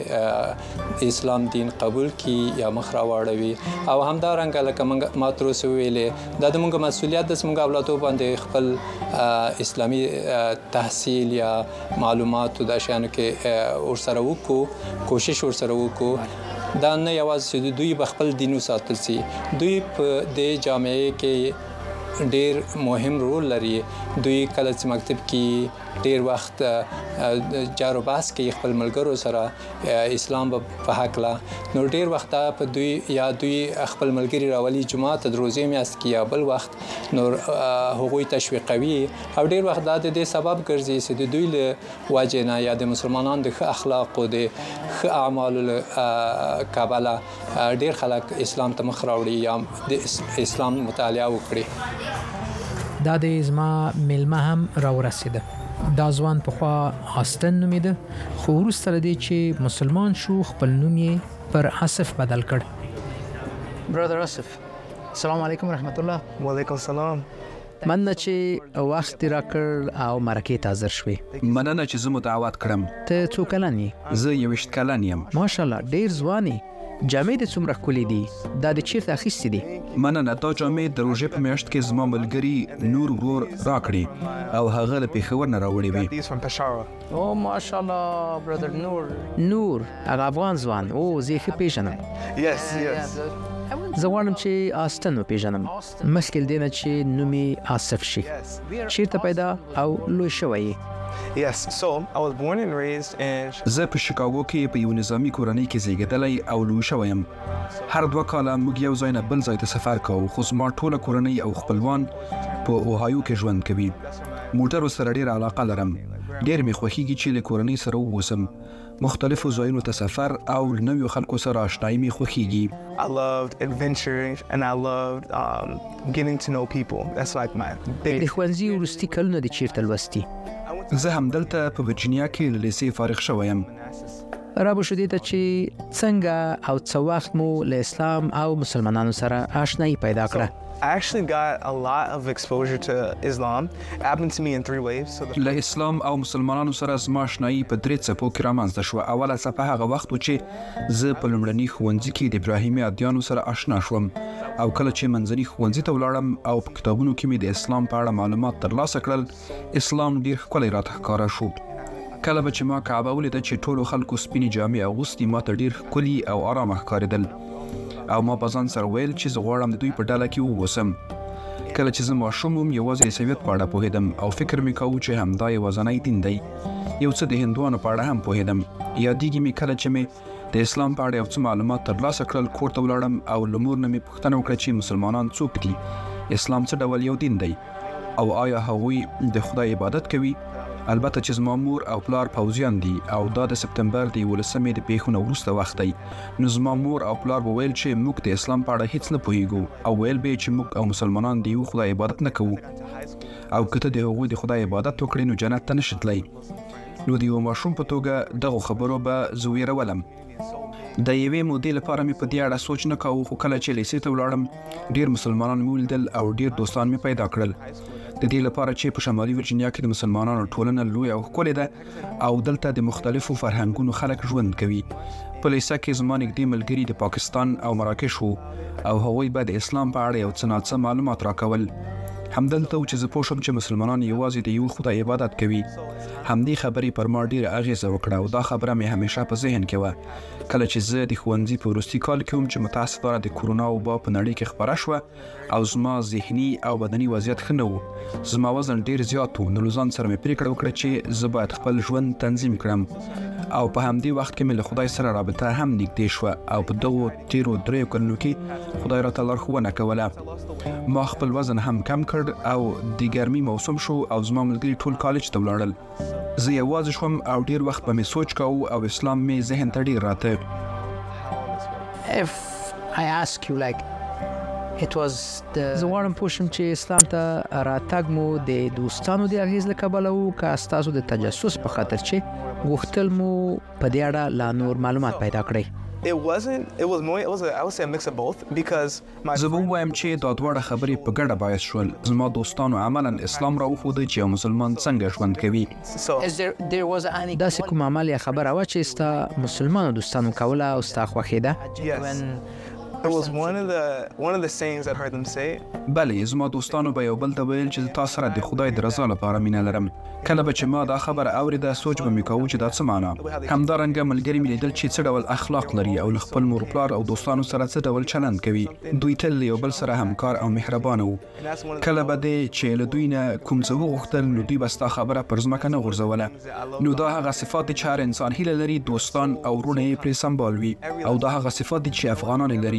چې اسلام دین قبول کړي یا مخ راواړوي. او همدارنګه لکه موږ ما تر اوسه ویلې دا د موږ مسؤلیت ده چې موږ اولادو باندې خپل اسلامي تحصیل یا معلوماتو دا شیانو کې ورسره وکړو، کوشش ورسره وکړو. دا نه یوازې چې دوی به خپل دین وساتل سي، دوی په دې جامعې کې ډېر مهم رول لري. دوی کله چې مکتب کې ډېر وخت جار و بحث کوي خپل ملګرو سره اسلام په هکله، نو ډېر وخت په دوی یا دوی خپل ملګري راولي جمعه ته د روزې میاشت کې یا بل وخت نور هغوی تشویقوي او ډېر وخت دا د دې سبب ګرځي چې د دوی له وجې نه یا د مسلمانانو د ښه اخلاقو د ښه اعمالو له کبله ډېر خلک اسلام ته مخ راوړي یا د اسلام مطالعه وکړي. دا د زما میلمه هم راورسېده. دا ځوان پخوا آستن نومیده خو وروسته له دې چې مسلمان شو خپل نوم یې پر آصف بدل کړ. برادر آصف، السلام علیکم ورحمت الله. وعلیکم السلام. مننه چې وخت را کړ او مرکه ته حاضر شوې. مننه چې زه مو دعوت کړم. ته څو کلن یې؟ زه یوویشت کلن یم. ماشاءالله ډیر ځوان یې. جامې د څومره ښکلې دي؟ دا د چیرته اخیستې دي؟ مننه، دا جامې د روژې په میاشت کې زما ملګري نور ورور راکړې او هغه له پېښور نه راوړې وې. او ماشاءالله برادر نور. نور هغه افغان ځوان. او زه یې ښه پېژنم. یس یس. زه غواړم چې آستن وپېژنم مخکې له دې نه چې نوم یې آصف شي. چیرته پیدا او لوی شوی یې؟ Yes, so I was born and raised in زه په شیکاګو کې په یو نظامی کورنۍ کې زیږیدلی او لوی شوی یم. هر دوه کاله موږ یو ځای نه بل ځای ته سفر کوو، خو زما ټوله کورنۍ او خپلوان په اوهایو کې ژوند کوي. موټرو سره ډېره علاقه لرم. ډېر مې خوښیږي چې له کورنۍ سره ووسم. مختلفو ځایونو ته سفر او له نویو خلکو سره آشنایي مې خوښیږي. I loved adventuring and I loved um, getting to know people. That's like my big. د ښوونځي وروستي کلونه دې چیرته لوستي؟ زه همدلته په ورجینیا کې له لیسې فارغ شوی یم. رابو شو دې ته چې څنګه او څه وخت مو له اسلام او مسلمانانو سره آشنایي پیدا کړه؟ I actually got a lot of exposure to Islam. It happened to me in three waves. So له اسلام او مسلمانانو سره زما آشنایي په درې څپو کې رامنځته شوه. اوله څپه هغه وخت و چې زه په لومړني ښوونځي کې د ابراهیمي ادیانو سره آشنا شوم او کله چې منځني ښوونځي ته ولاړم او په کتابونو کې مې د اسلام په اړه معلومات ترلاسه کړل، اسلام ډېر ښکلی راته ښکاره شو. کله به چې ما کعبه ولیده چې ټولو خلکو سپینې جامې اغوستي، ما ته ډېر ښکلي او آرامه ښکارېدل او ما په ځان سره ویل چې زه غواړم د دوی په ډله کې ووسم. کله چې زه ماشوم وم یوازې د سویت په اړه پوهېدم او فکر مې کوو چې همدا یوازینی دین دی. یو څه د هندوانو په اړه هم پوهېدم. یادېږي مې کله چې مې د اسلام په اړه یو څه معلومات ترلاسه کړل، کور ته ولاړم او له مور نه مې پوښتنه وکړه چې مسلمانان څوک دي، اسلام څه ډول یو دین دی او آیا هغوی د خدای عبادت کوي؟ البته چې زما مور او پلار پوځیان دي او دا د سپتمبر د یولسمې د پیښو نه وروسته وخت دی، نو زما مور او پلار به ویل چې موږ د اسلام په اړه هیڅ نه پوهیږو او ویل به چې موږ او مسلمانان د یو خدای عبادت نه کوو او که ته د هغوی د خدای عبادت وکړې نو جنت ته نشې تللی. نو د یو ماشوم په توګه دغو خبرو به زه ویرولم. د یوې مودې لپاره مې په دې اړه سوچ نه کاوه، خو کله چې لیسې ته ولاړم ډېر مسلمانان مې ولیدل او ډېر دوستان مې پیدا کړل. د دې لپاره چې په شمالي ورجینیا کې د مسلمانانو ټولنه لوی او ښکلې ده او دلته د مختلفو فرهنګونو خلک ژوند کوي. په لیسه کې زما نږدې ملګري د پاکستان او مراکش وو او هغوی به د اسلام په اړه یو څه ناڅه معلومات راکول. همدلته و چې زه پوه شم چې مسلمانان یوازې د یو خدای عبادت کوي. همدې خبرې پر ما ډېره اغېزه وکړه او دا خبره مې همیشه په ذهن کې وه. کله چې زه د ښوونځي په وروستي کال کې وم چې متاسفانه د کورونا وبا په نړۍ کې خپره شوه او زما ذهني او بدني وضعیت ښه نه و. زما وزن ډېر زیات و، نو له ځان سره مې پرېکړه وکړه چې زه باید خپل ژوند تنظیم کړم او په همدې وخت کې مې له خدای سره رابطه هم نږدې شوه او په دغو تیرو دریو کلونو کې خدای راته لارښوونه کوله. ما خپل وزن هم کم کړ او د ګرمي موسم شو او زما ملګري ټول کالج ته ولاړل. زه یوازې شوم او ډېر وخت به مې سوچ کوو او اسلام مې ذهن ته ډېر راته. If I ask you like it was the زه غواړم پوه شم چې اسلام ته راتګ مو د دوستانو د اغېز له کبله و که ستاسو د تجسس په خاطر چې غوښتل مو په دې اړه لا نور معلومات پیدا کړئ؟ It wasn't, it was more, it was a, I would say a mix of both because my زه به ووایم چې دا دواړه خبرې په ګډه باعث شول. زما دوستانو عملاً اسلام راوښوده چې یو مسلمان څنګه ژوند کوي. داسې کوم عمل یا خبره وه چې ستا مسلمانو دوستانو کوله او ستا خوښېده؟ It was one of the one of the sayings that I heard them say. بلې زما دوستانو به یو بل ته ویل چې تا سره د خدای د رضا لپاره مینه لرم. کله به چې ما دا خبره اورېده سوچ به مې کوو چې دا څه معنا. همدارنګه ملګري مې لیدل چې څه ډول اخلاق لري او له خپل مور پلار او دوستانو سره څه ډول چلند کوي. دوی تل یو بل سره همکار او مهربانه وو. کله به دی چې له دوی نه کوم څه وغوښتل نو دوی به ستا خبره پر ځمکه نه غورځوله. نو دا هغه صفات دي چې هر انسان هیله لري دوستان او وروڼه یې پرې سمبال وي او دا هغه صفات دي چې افغانان یې لري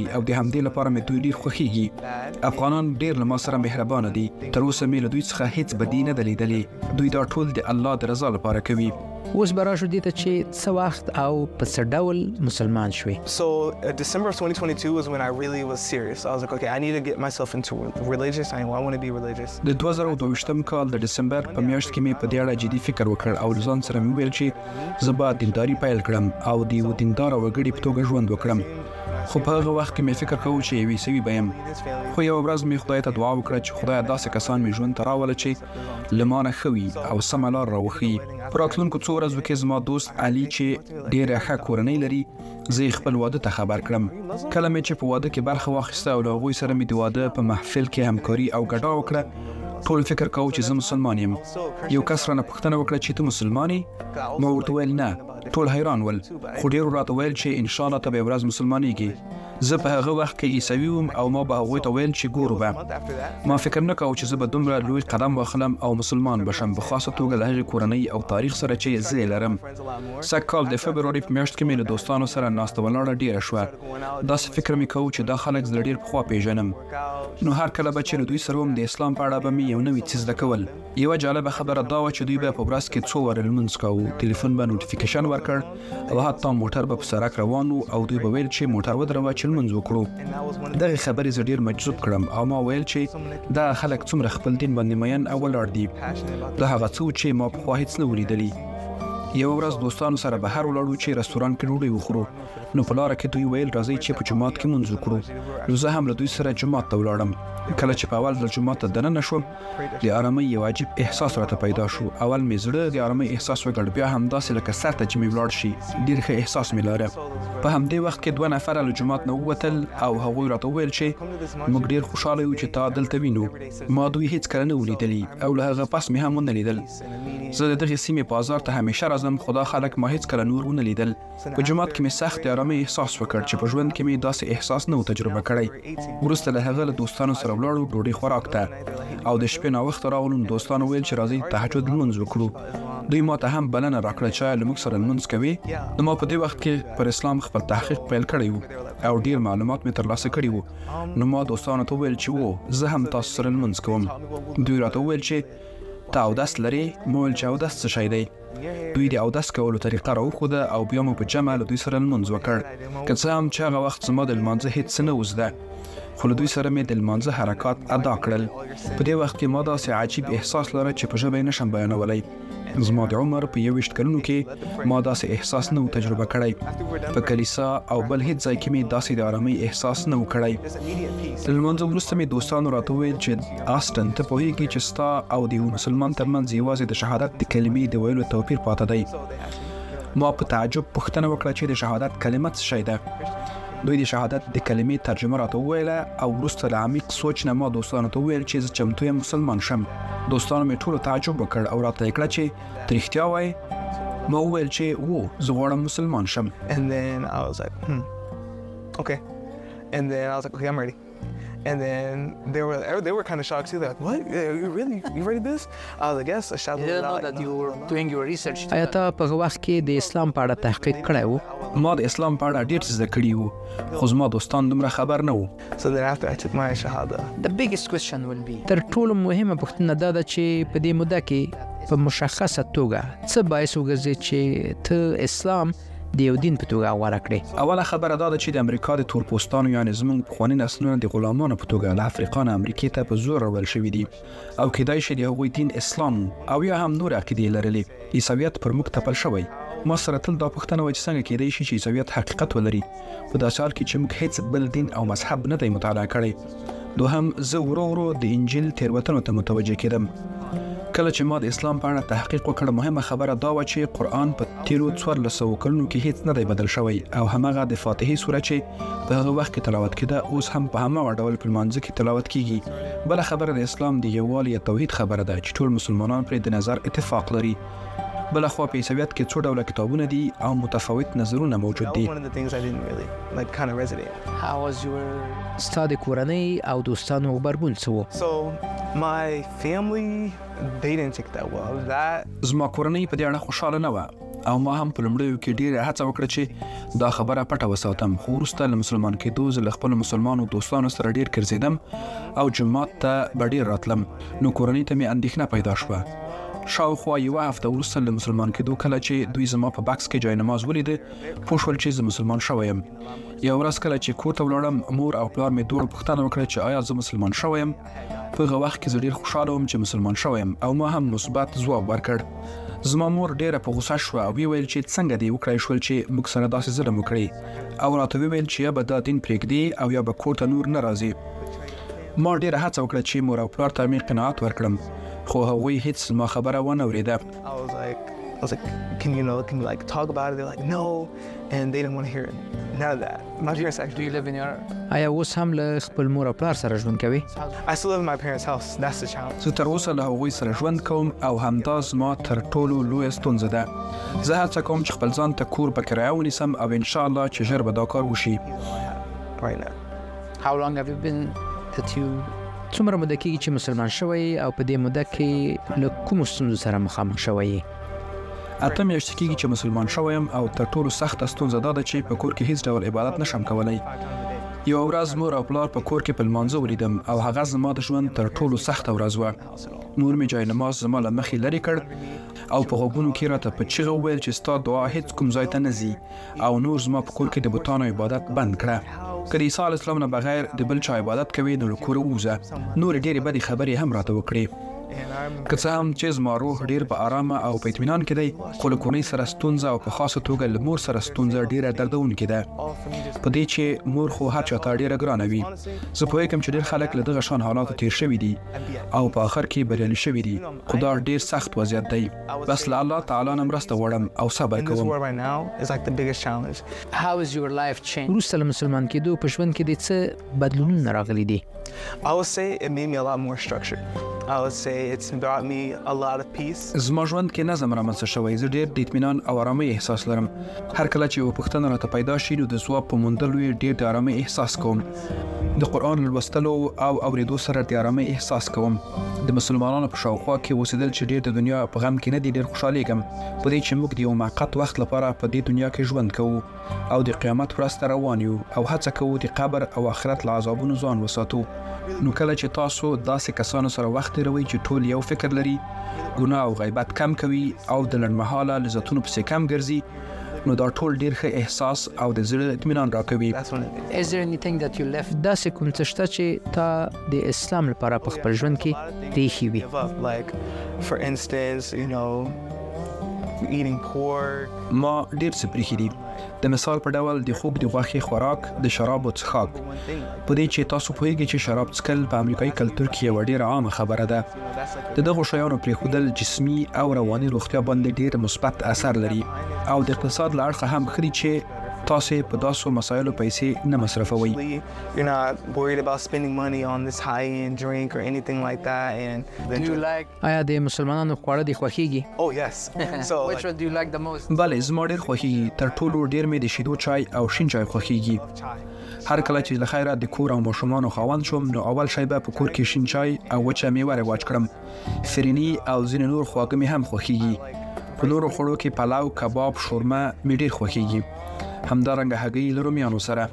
او د همدې لپاره مې دوی ډیر خوښیږي. افغانان ډیر له ما سره مهربانه دي. تر اوسه مې له دوی څخه هیڅ بدي نه ده لیدلې. دوی دا ټول د الله د رضا لپاره کوي. اوس به راشو دې ته چې څه وخت او په څه ډول مسلمان شوې؟ So uh, December of twenty twenty-two was when I really was serious. I was like, okay, I need to get myself into religious. I want to be religious. د دوه زره دوه ویشتم کال د دسمبر په میاشت کې مې په دې اړه جدي فکر وکړ او ځان سره مې ویل چې زه به دینداري پیل کړم او د یو دیندار وګړي په توګه ژوند وکړم. خو په هغه وخت کې مې فکر کاوه چې یو عیسوي به یم. خو یو ورځ مې خدای ته دعا وکړه چې خدای داسې کسان مې ژوند ته راوله چې له ما نه ښه وي او سمه لار راوښیي. په راتلونکو څو ورځو کې زما دوست علي چې ډېره ښه کورنۍ لري زه یې خپل واده ته خبر کړم. کله مې چې په واده کې برخه واخیسته او له هغوی سره مې د واده په محفل کې همکاري او ګډا وکړه ټول فکر کاوه چې زه مسلمان یم. یو کس رانه پوښتنه وکړه چې ته مسلمان یې؟ ما ورته ویل نه. ټول حیران ول خو ډېرو راته ویل چې انشاءالله ته به یو ورځ مسلمانېږي. زه په هغه وخت کې عیسوي وم او ما به هغوی ته ویل چې ګورو به. ما فکر نه کاوه چې زه به دومره لوی قدم واخلم او مسلمان بشم په خاصه توګه له هغې کورنۍ او تاریخ سره چې زه یې لرم. سږ کال د فبروري په میاشت کې مې له دوستانو سره ناسته ولاړه ډېره شوه. داسې فکر مې کوو چې دا خلک زه ډېر پخوا پیژنم. نو هر کله به چې له دوی سره وم د اسلام په اړه به مې یو نوی څه زده کول. یوه جالبه خبره دا وه چې دوی به په ورځ کې څو واره لمونځ کوو. تلیفون به نوټیفیکیشن ورکړ او حتی موټر به په سړک روان و او دوی به ویل چې موټر ودروه چې لمونځ وکړو. دغه خبرې زه ډېر مجذوب کړم او ما ویل چې دا خلک څومره خپل دین باندې مین او ولاړ دي. دا هغه څه و چې ما پخوا هیڅ نه و لیدلي. یوه ورځ دوستانو سره بهر ولاړو چې رستورانت کې ډوډۍ وخورو. نو په لاره کې دوی ویل راځئ چې په جومات کې لمونځ وکړو. نو زه هم له دوی سره جومات ته ولاړم. کله چې په اول ځل جومات ته دننه شوم د ارامۍ یو عجیب احساس راته پیدا شو. اول مې زړه د ارامۍ احساس وکړ بیا همداسې لکه سر ته چې مې ولاړ شي ډېر ښه احساس مې لاره. په همدې وخت کې دوه نفره له جومات نه ووتل او هغوی راته وویل چې موږ ډېر خوشحاله یو چې تا دلته وینو. ما دوی هیڅ کله نه ولیدلي او له هغه پس مې هم ونه لیدل. زه د دغې سیمې بازار ته همیشه راځم خو دا خلک ما هیڅ کله نور ونه لیدل. په جومات کې مې سخت د ارامۍ احساس وکړ چې په ژوند کې مې داسې احساس نه و تجربه کړی. وروسته له هغه له دوستانو سره ولاړو ډوډۍ خوراک ته او د شپې ناوخته راغلو. دوستانو ویل چې راځئ تهجد لمونځ وکړو. دوی ما ته هم بلنه راکړه چې آیا له موږ سره لمونځ کوي. نو ما په دې وخت کې پر اسلام خپل تحقیق پیل کړی و او ډیر معلومات مې ترلاسه کړي وو. نو ما دوستانو ته ویل چې و زه هم تاسو سره لمونځ کوم. دوی راته وویل چې ته اودس لرې؟ ما ویل چې اودس څه شی دی؟ دوی د اودس کولو طریقه راوښوده او بیا مو په جمع له دوی سره لمونځ وکړ. که څه هم چې هغه وخت زما د لمانځه هیڅ څه نه و زده خو له دوی سره مې د لمانځه حرکات ادا کړل. په دې وخت کې ما داسې عجیب احساس لره چې په ژبه یې نشم بیانولی. زما د عمر په یوویشت کلونو کې ما داسې احساس نه و تجربه کړی. په کلیسا او بل هیڅ ځای کې مې داسې د ارامۍ احساس نه و کړی. له لمانځه وروسته مې دوستانو راته وویل چې آسټن ته پوهېږې چې ستا او د یو مسلمان ترمنځ یوازې د شهادت د کلمې د ویلو توپیر پاته دی. ما په تعجب پوښتنه وکړه چې د شهادت کلمه څه شی ده. دوی د شهادت د کلمې ترجمه راته وویله او وروسته له عمیق سوچ نه ما دوستانو ته وویل چې زه چمتو یم مسلمان شم. دوستانو مې ټولو تعجب وکړ او راته یې کړه چې ته رښتیا وایې؟ ما وویل چې و زه غواړم مسلمان شم. And then I was like, hmm, okay. And then I was like, okay, I'm ready. And then they were they were kind of shocked too. They're like, what? You really you ready this? I was like, yes. I shouted it out. That you were doing your research. آیا ته په هغه وخت کې د اسلام په اړه تحقیق کړی و؟ ما د اسلام په اړه ډېر څه زده کړي وو خو زما دوستان دومره خبر نه وو. So then after I took my shahada, the biggest question will be تر ټولو مهمه پوښتنه دا ده چې په دې موده کې په مشخصه توګه څه باعث وګرځي چې ته اسلام د یو دین په توګه غوره کړې؟ اوله خبره دا ده چې د امریکا د تورپوستانو یعنې زموږ پخواني نسلونه د غلامانو په توګه له افریقا نه امریکې ته په زور راوړل شوي دي او کیدای شي د هغوی دین اسلام او یا هم نور عقیدې لرلې. عیسویت پر موږ تپل شوی. ما سره تل دا پوښتنه وه چې څنګه کیدای شي چې عیسویت حقیقت ولري په داسې حال کې چې موږ هیڅ بل دین او مذهب نه دی مطالعه کړی. دوهم زه ورو ورو د انجیل تېروتنو ته متوجه کېدم. کله چې ما د اسلام په اړه تحقیق وکړ مهمه خبره دا وه چې قرآن په تیرو څوارلس سوو کلونو کې هیڅ نه دی بدل شوی او هماغه د فاتحې سوره چې په هغه وخت کې تلاوت کېده اوس هم په هماغه ډول په لمانځه کې تلاوت کېږي. بله خبره د اسلام د یووالي یا توحید خبره ده چې ټول مسلمانان پرې د نظر اتفاق لري. بل خو په عیسویت کې څو ډوله کتابونه دي او متفاوت نظرونه موجود دي. How was your ستا د کورنۍ او دوستانو غبرګون څه و؟ So my family they didn't take that well. That زما کورنۍ په دې اړه خوشاله نه وه او ما هم په لومړیو کې ډیره هڅه وکړه چې دا خبره پټه وساتم، خو وروسته له مسلمان کېدو زه له خپلو مسلمانو دوستانو سره ډیر ګرځېدم او جومات ته به ډیر راتلم، نو کورنۍ ته مې اندېښنه پیدا شوه. شاوخوا یوه هفته وروسته له مسلمان کېدو کله چې دوی زما په بکس کې جای نماز ولیده، پوه شول چې زه مسلمان شوی یم. یو ورځ کله چې کور ته ولاړم، مور او پلار مې دواړو پوښتنه وکړه چې آیا زه مسلمان شوی یم. په هغه وخت کې زه ډیر خوشحاله وم چې مسلمان شوی یم او ما هم مثبت ځواب ورکړ. زما مور ډیره په غوسه شوه او ویل چې څنګه دې وکړای شول چې موږ سره داسې ظلم وکړي، او راته ویل چې یا به دا دین پرېږدي او یا به کور ته نور نه راځي. ما ډیره هڅه وکړه چې مور او پلار ته مې قناعت ورکړم، خو هغوی هیڅ زما خبره ونه اورېده. I was like, can you know, can we like talk about it? They're like, no, and they didn't want to hear it. None of that. My parents actually. Do you live in your? آیا اوس هم له خپل مور او پلار سره ژوند کوي؟ I still live in my parents' house. That's the challenge. زه تر اوسه له هغوی سره ژوند کوم او همدا زما تر ټولو لویه ستونزه ده. زه هڅه کوم چې خپل ځان ته کور په کرایه ونیسم او ان شاء الله چې ژر به دا کار وشي. Right now. How long have you been that you څومره موده کېږي چې مسلمان شوی او په دې موده کې له کومو ستونزو سره مخامخ شوی یې؟ اته میاشتې کېږي چې مسلمان شوی یم او تر ټولو سخته ستونزه دا ده چې په کور کې هیڅ ډول عبادت نشم کولی. یوه ورځ مور او پلار په کور کې په لمانځه ولیدم او هغه زما د ژوند تر ټولو سخته ورځ وه. مور مې جای نماز زما له مخې لرې کړ او په غوږونو کې راته په چیغه وویل چې ستا دعا هیڅ کوم ځای ته نه ځي او نور زما په کور کې د بتانو عبادت بند کړه. که د عیسی علیه السلام نه بغیر د بل چا عبادت کوي نو له کوره ووځه. نورې ډېرې بدې خبرې هم راته وکړې. که څه هم چې زما روح ډیر په آرامه او په اطمینان کې دی، خو له کورنۍ سره ستونزه او په خاصه توګه له مور سره ستونزه ډیره دردونکې ده. په دې چې مور خو هر چا ته ډیره ګرانه وي. زه پوهېږم چې ډیر خلک له دغه شان حالاتو تیر شوي دي او په آخر کې بریالي شوي دي، خو دا ډیر سخت وضعیت دی. بس له الله تعالی نه مرسته غواړم او صبر کوم. وروسته له مسلمان کېدو په ژوند کې د څه بدلونونه راغلي دي؟ I would say it made me a lot more structured. I would say it's brought me a lot of peace. زما ژوند کې نظم رامنځته شوی. زه ډېر د اطمینان او آرامۍ احساس لرم. هر کله چې یوه پوښتنه راته پیدا شي نو د ځواب په موندلو یې ډېر د آرامۍ احساس کوم. د قرآن لوستلو او اورېدو سره د آرامۍ احساس کوم. د مسلمانانو په شاوخوا کې اوسېدل چې ډېر د دنیا په غم کې نه دي، ډېر خوشحالېږم په دې چې موږ د یو موقت وخت لپاره په دې دنیا کې ژوند کوو او د قیامت ورځ ته روان یو او هڅه کوو د قبر او آخرت له عذابونو ځان وساتو. نو کله چې تاسو داسې کسانو سره وخت تیروئ چې ټول یو فکر لري، ګناه او غیبت کم کوي او د لنډمهاله لذتونو پسې کم ګرځي، نو دا ټول ډیر ښه احساس او د زړه اطمینان راکوي. Is there anything that you left داسې کوم څه شته چې تا د اسلام لپاره په خپل ژوند کې پرېښي وي؟ Like for instance, you know, eating pork. ما ډیر څه پرېښي دي. د مثال په ډول د خوږ د غوښې خوراک، د شرابو څښاک. په دې چې تاسو پوهیږئ چې شراب څښل په امریکایي کلتور کې یوه ډیره عامه خبره ده. د دغو شیانو پرېښودل جسمي او رواني روغتیا باندې ډیر مثبت اثر لري او د اقتصاد له اړخه هم ښه دي چې تاسو په داسو مسایلو پیسې نه مصرفوئ. You're not worried about spending money on this high-end drink or anything like that. And do you like آیا د مسلمانانو خواړه دې خوښیږي؟ Oh yes. So which one do you like the most? بله، زما ډیر خوښیږي. تر ټولو ډیر مې د شیدو چای او شین چای خوښیږي. هر کله چې له خیره د کور او ماشومانو خاوند شوم نو اول شی به په کور کې شین چای او وچه میوه رواج کړم. فرني او ځینې نور خواږه مې هم خوښیږي. په نورو خوړو کې پلاو، کباب، شورما مې ډیر خوښیږي. همدارنګه هګۍ له رومیانو سره.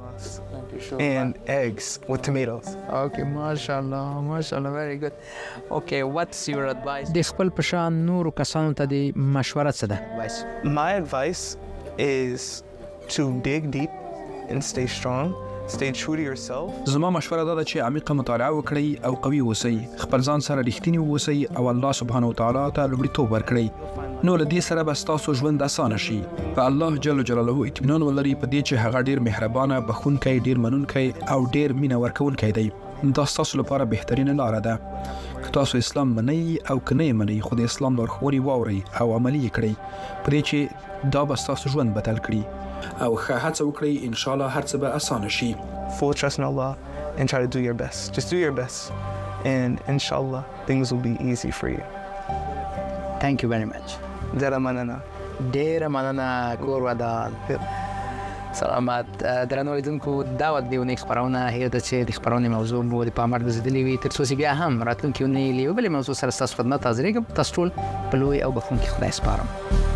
And eggs with tomatoes. Okay, mashallah, mashallah, very good. Okay, what's your advice? د خپل په شان نورو کسانو ته د مشوره څه ده؟ My advice is to dig deep and stay strong. Stay true to yourself. زما مشوره دا ده چې عمیقه مطالعه وکړئ او قوي اوسئ. خپل ځان سره رښتینی اوسئ او الله سبحانه وتعالی ته لومړیتوب ورکړئ. نو له دې سره به ستاسو ژوند اسانه شي. په الله جل جلاله اطمینان ولرئ په دې چې هغه ډیر مهربانه، بخښونکی، ډیر منونکی او ډیر مینه ورکوونکی دی. دا ستاسو لپاره بهترینه لاره ده. که تاسو اسلام منئ او که نه یې منئ، خو د اسلام لارښوونې واورئ او عملي یې کړئ په دې چې دا به ستاسو ژوند بدل کړي او ښه هڅه وکړئ. انشاءالله هر څه به اسانه شي. Full trust in Allah and try to do your best. Just do your best and inshallah things will be easy for you. Thank you very much. ډیره مننه. ډیره مننه کور ودان. سلامت. درنو لیدونکو، دا و د اونۍ خپرونه هغه ده چې د خپرونې موضوع مو د پام وړ ګرځېدلې وي. تر څو چې بیا هم راتلونکې اونۍ له یوې بلې موضوع سره ستاسو خدمت حاضرېږم. تاسو ټول په لوی او بخښونکي خدای سپارم.